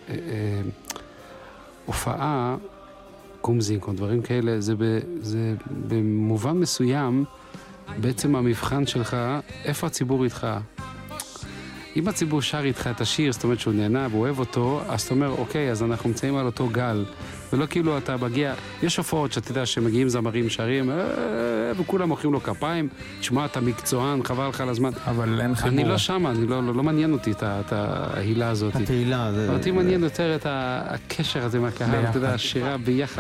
שהופעה, קומזינג או דברים כאלה, זה במובן מסוים... בעצם המבחן שלך, איפה הציבור איתך? אם הציבור שר איתך את השיר, זאת אומרת שהוא נהנה ואוהב אותו, אז אתה אומר, אוקיי, אז אנחנו נמצאים על אותו גל. ולא כאילו אתה מגיע, יש הופעות שאתה יודע שמגיעים זמרים שרים, וכולם מוחאים לו כפיים, תשמע, אתה מקצוען, חבל לך על הזמן. אבל אין חיבור. אני לא שם, אני לא מעניין אותי את ההילה הזאת. התהילה. אותי מעניין יותר את הקשר הזה מהקהל, אתה יודע, השירה ביחד.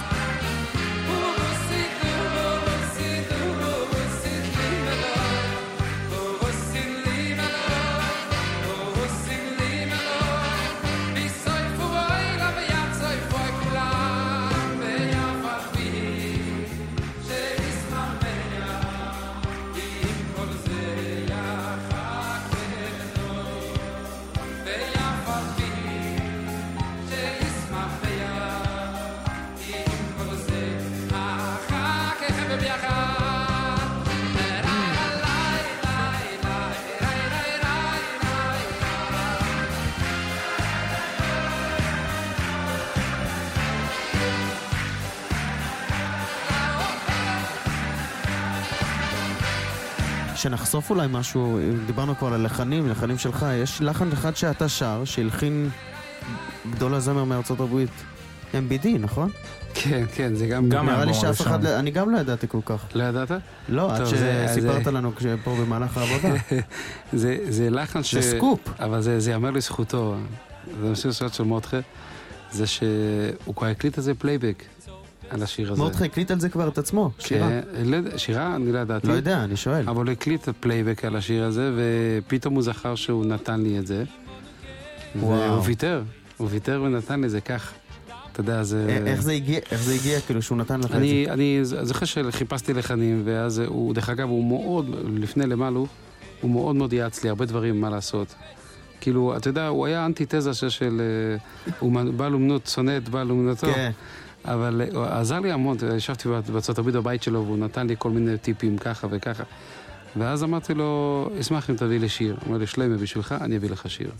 שנחשוף אולי משהו, דיברנו כבר על לחנים שלך, יש לחן אחד שאתה שר, שהלחין גדול הזמר מארצות הברית, MBD, נכון? כן, כן, זה גם נראה לי שאף אחד, אני גם לא ידעתי כל כך. לא ידעת? לא, עד שסיפרת לנו פה במהלך העבודה. זה לחן זה סקופ. אבל זה יאמר לזכותו, זה משהו של מותחה, זה שהוא כבר הקליט את זה פלייבק. על השיר הזה. מותחה הקליט על זה כבר את עצמו, שירה. שירה, אני לא ידעתי. לא יודע, אני שואל. אבל הוא הקליט את פלייבק על השיר הזה, ופתאום הוא זכר שהוא נתן לי את זה. והוא ויתר ונתן לי זה כך. אתה יודע, זה... איך זה הגיע, כאילו, שהוא נתן לך את זה? אני זוכר שחיפשתי לחנים, ואז הוא, דרך אגב, הוא מאוד, לפני למעלו, הוא מאוד מאוד יעץ לי הרבה דברים מה לעשות. כאילו, אתה יודע, הוא היה אנטיתזה של... הוא בא לומנות, שונא את בא לומנותו. כן. אבל הוא עזר לי המון, ישבתי בארצות הברית בבית שלו, והוא נתן לי כל מיני טיפים ככה וככה. ואז אמרתי לו, אשמח אם תביא לי שיר. הוא אומר לי, שלמה, בשבילך אני אביא לך שיר.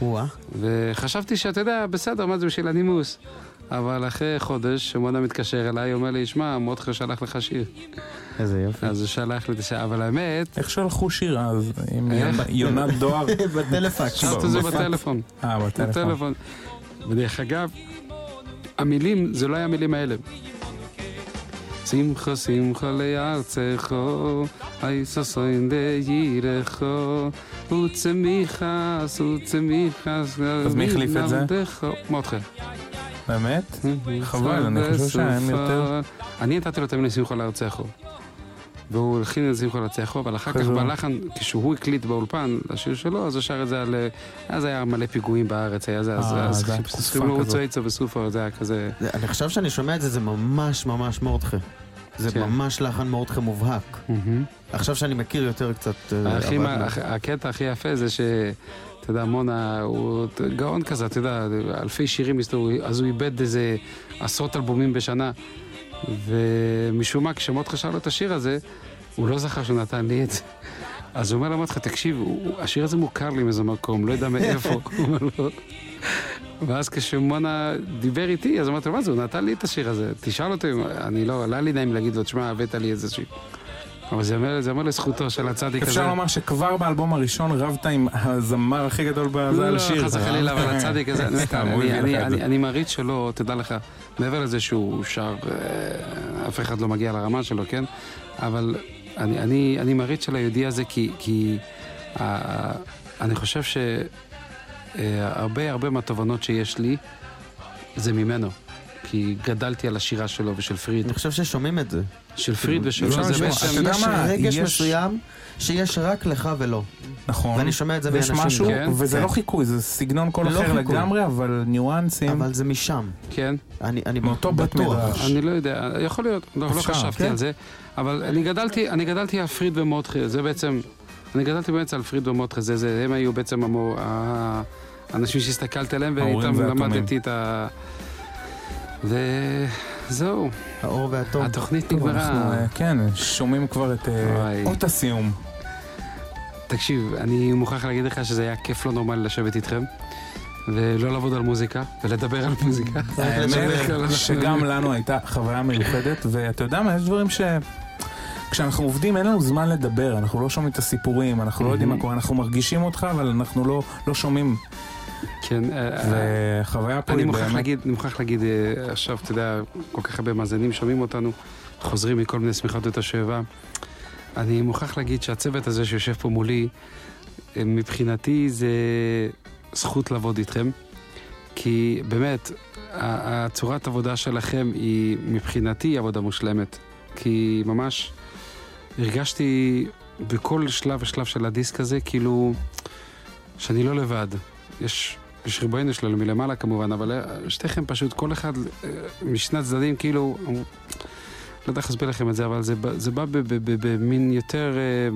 וחשבתי שאתה יודע, בסדר, מה זה בשביל הנימוס? אבל אחרי חודש, שמונה מתקשר אליי, הוא אומר לי, שמע, מותחה שלח לך שיר. איזה יופי. אז הוא שלח לי את השיר, אבל האמת... איך שלחו שיר אז? עם יונת דואר? בטלפון. שלחת את זה בטלפון. בטלפון. ודרך אגב, המילים, זה לא היה המילים האלה. שמחה שמחה לארצך, היסוסוין דיירך, וצמיחה, וצמיחה. אז מי החליף את זה? מותחה. באמת? חבל, אני חושב שהם יותר... אני נתתי לו תמיד שמחה לארצך. והוא הלחין את שמחה לארצך, אבל אחר כך בלחן, כשהוא הקליט באולפן לשיר שלו, אז הוא שר את זה על... אז היה מלא פיגועים בארץ, היה זה, אז חיפשו לו רוצויצו וסופר, זה היה כזה... אני חושב שאני שומע את זה, זה ממש ממש מורדכה. זה ממש לחן מורדכה מובהק. עכשיו שאני מכיר יותר קצת... הקטע הכי יפה זה ש... אתה יודע, מונה הוא גאון כזה, אתה יודע, אלפי שירים היסטוריים, אז הוא איבד איזה 10 אלבומים בשנה, ומשום מה, כשמותחה שר לו את השיר הזה, הוא לא זכר שהוא נתן לי את זה. אז הוא אומר למותחה, תקשיב, השיר הזה מוכר לי מאיזה מקום, לא יודע מאיפה. הוא אומר לו. ואז כשמונה דיבר איתי, אז אמרתי לו, מה זה, הוא נתן לי את השיר הזה, תשאל אותי, אני לא לי נעים להגיד לו, תשמע, הבאת לי איזה שיר. אבל זה אומר לזכותו של הצדיק הזה. אפשר לומר שכבר באלבום הראשון רבת עם הזמר הכי גדול בזה על שיר. לא, חס וחלילה, אבל הצדיק הזה, אני מעריץ שלו, תדע לך, מעבר לזה שהוא שר, אף אחד לא מגיע לרמה שלו, כן? אבל אני מעריץ של היהודי הזה, כי אני חושב שהרבה מהתובנות שיש לי, זה ממנו. כי גדלתי על השירה שלו ושל פריד. אני חושב ששומעים את זה. של פריד ושלו, זה בעצם... יש רגש מסוים שיש רק לך ולא. נכון. ואני שומע את זה ויש באנשים. משהו, וזה לא חיקוי, זה סגנון כל אחר לגמרי, אבל ניואנסים. אבל זה משם. כן. אני מאותו בית מדרש. אני לא יודע, יכול להיות, לא חשבתי על זה, אבל אני גדלתי על פריד ומוטחה, זה בעצם... אני גדלתי באמת על פריד ומוטחה, הם היו בעצם האנשים שהסתכלתי עליהם, ואיתם למדתי את ה... וזהו. האור והטוב. התוכנית נגמרה. כן, שומעים כבר את אות הסיום. תקשיב, אני מוכרח להגיד לך שזה היה כיף לא נורמלי לשבת איתכם, ולא לעבוד על מוזיקה, ולדבר על מוזיקה. האמת שגם לנו הייתה חוויה מיוחדת, ואתה יודע מה, יש דברים ש... כשאנחנו עובדים אין לנו זמן לדבר, אנחנו לא שומעים את הסיפורים, אנחנו לא יודעים מה קורה, אנחנו מרגישים אותך, אבל אנחנו לא שומעים. כן. וחוויה פה היא באמת... אני מוכרח להגיד, עכשיו, אתה יודע, כל כך הרבה מאזינים שומעים אותנו, חוזרים מכל מיני שמחות את השואבה. אני מוכרח להגיד שהצוות הזה שיושב פה מולי, מבחינתי זה זכות לעבוד איתכם, כי באמת, הצורת עבודה שלכם היא מבחינתי עבודה מושלמת, כי ממש הרגשתי בכל שלב ושלב של הדיסק הזה, כאילו שאני לא לבד. יש ריבונו שלנו מלמעלה כמובן, אבל שתיכם פשוט, כל אחד משני הצדדים, כאילו, לא יודע איך להסביר לכם את זה, אבל זה בא במין יותר...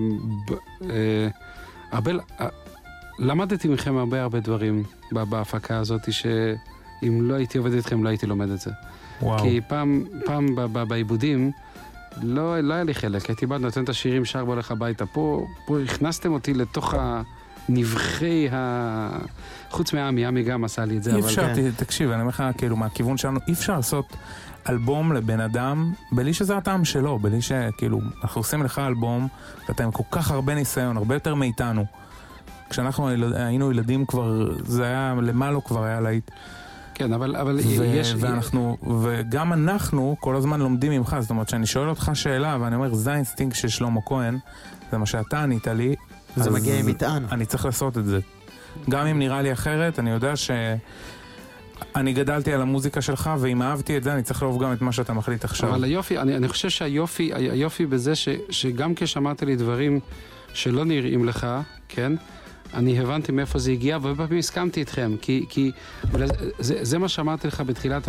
למדתי מכם הרבה דברים בהפקה הזאת, שאם לא הייתי עובד איתכם, לא הייתי לומד את זה. כי פעם בעיבודים, לא היה לי חלק, הייתי בא נותן את השירים, שר בו לך הביתה. פה הכנסתם אותי לתוך הנבחי חוץ מעמי גם עשה לי את זה. אי אפשר, תקשיב, אני אומר לך, כאילו, מהכיוון שלנו, אי אפשר לעשות אלבום לבן אדם, בלי שזה הטעם שלו, בלי שכאילו, אנחנו עושים לך אלבום, ואתה עם כל כך הרבה ניסיון, הרבה יותר מאיתנו. כשאנחנו היינו ילדים כבר, זה היה, למעלה כבר היה להיט. כן, אבל יש... וגם אנחנו כל הזמן לומדים ממך, זאת אומרת שאני שואל אותך שאלה, ואני אומר, זה האינסטינקט של שלמה כהן, זה מה שאתה ענית לי, זה מגיע עם מטען. אני צריך לעשות את זה. גם אם נראה לי אחרת, אני יודע שאני גדלתי על המוזיקה שלך, ואם אהבתי את זה, אני צריך לאהוב גם את מה שאתה מחליט עכשיו. אבל היופי, אני חושב שהיופי בזה שגם כששמעת לי דברים שלא נראים לך, כן? אני הבנתי מאיפה זה הגיע, ובפעמים הסכמתי איתכם, כי זה מה שאמרתי לך בתחילת,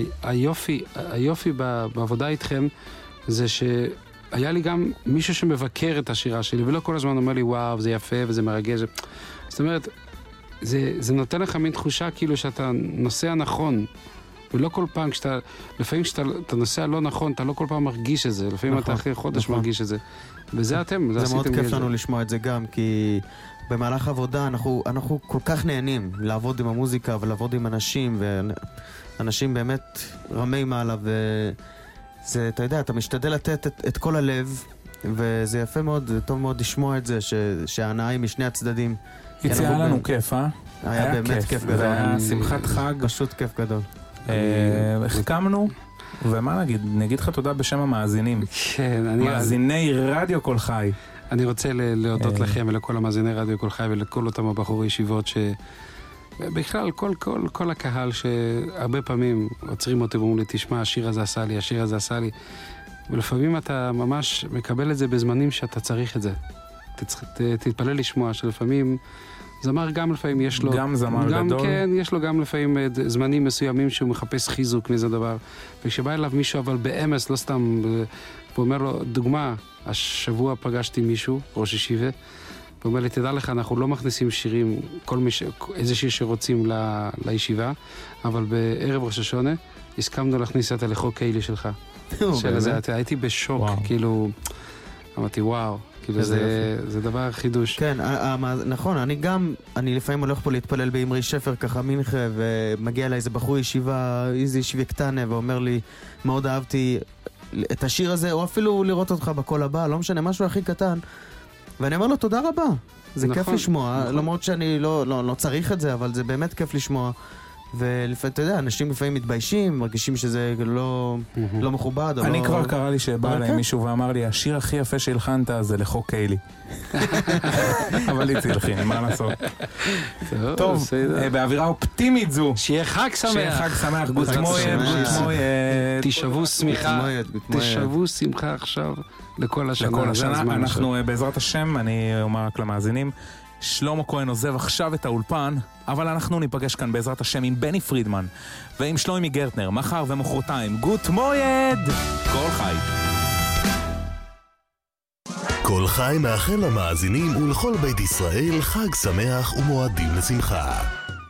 היופי בעבודה איתכם, זה שהיה לי גם מישהו שמבקר את השירה שלי, ולא כל הזמן אומר לי, וואו, זה יפה וזה מרגש. זאת אומרת, זה נותן לך מין תחושה כאילו שאתה נוסע נכון, ולא כל פעם, לפעמים כשאתה נוסע לא נכון, אתה לא כל פעם מרגיש את זה, לפעמים אתה אחרי חודש מרגיש את זה. וזה אתם, זה מאוד כיף לנו לשמוע את זה גם, כי במהלך העבודה אנחנו כל כך נהנים לעבוד עם המוזיקה ולעבוד עם אנשים, ואנשים באמת רמי מעלה, וזה, אתה יודע, אתה משתדל לתת את כל הלב, וזה יפה מאוד, זה טוב מאוד לשמוע את זה, שההנאה היא משני הצדדים. יציאה לנו כיף, אה? היה באמת כיף גדול. זה היה שמחת חג. פשוט כיף גדול. החכמנו, ומה נגיד לך תודה בשם המאזינים. כן, מאזיני רדיו כל חי. אני רוצה להודות לכם ולכל המאזיני רדיו כל חי ולכל אותם הבחורי ישיבות שבכלל כל הקהל שהרבה פעמים עוצרים אותי ואומרים לי, תשמע, השיר הזה עשה לי, ולפעמים אתה ממש מקבל את זה בזמנים שאתה צריך את זה. תתפלל לשמוע שלפעמים זמר גם לפעמים יש לו... גם זמר גדול. כן, יש לו גם לפעמים זמנים מסוימים שהוא מחפש חיזוק מזה דבר. וכשבא אליו מישהו, אבל באמס, לא סתם, הוא אומר לו, דוגמה, השבוע פגשתי מישהו, ראש ישיבה, הוא אומר לי, תדע לך, אנחנו לא מכניסים שירים, איזה שיר שרוצים לישיבה, אבל בערב ראש השונה, הסכמנו להכניס את הלכו קהילי שלך. הייתי בשוק, כאילו, אמרתי, וואו. כאילו זה דבר חידוש. כן, נכון, אני לפעמים הולך פה להתפלל באמרי שפר ככה מנחה, ומגיע אליי איזה בחור ישיבה, איזה ישיבה קטנה, ואומר לי, מאוד אהבתי את השיר הזה, או אפילו לראות אותך בקול הבא, לא משנה, משהו הכי קטן. ואני אומר לו, תודה רבה. זה כיף לשמוע, למרות שאני לא צריך את זה, אבל זה באמת כיף לשמוע ולפעמים, אתה יודע, אנשים לפעמים מתביישים, מרגישים שזה לא מכובד. אני כבר קרא לי שבא אליי מישהו ואמר לי, השיר הכי יפה שהלחנת זה לחוק קיילי. אבל לי תלחין, מה לעשות? טוב, באווירה אופטימית זו. שיהיה חג שמח. שיהיה חג שמח, גוט מויד. תשבו שמחה, תשבו שמחה עכשיו לכל השנה. לכל השנה, אנחנו בעזרת השם, אני אומר רק למאזינים, שלמה כהן עוזב עכשיו את האולפן, אבל אנחנו ניפגש כאן בעזרת השם עם בני פרידמן ועם שלומי גרטנר, מחר ומחרתיים. גוט מויד! כל חי. כל חי מאחל למאזינים ולכל בית ישראל חג שמח ומועדים לשמחה.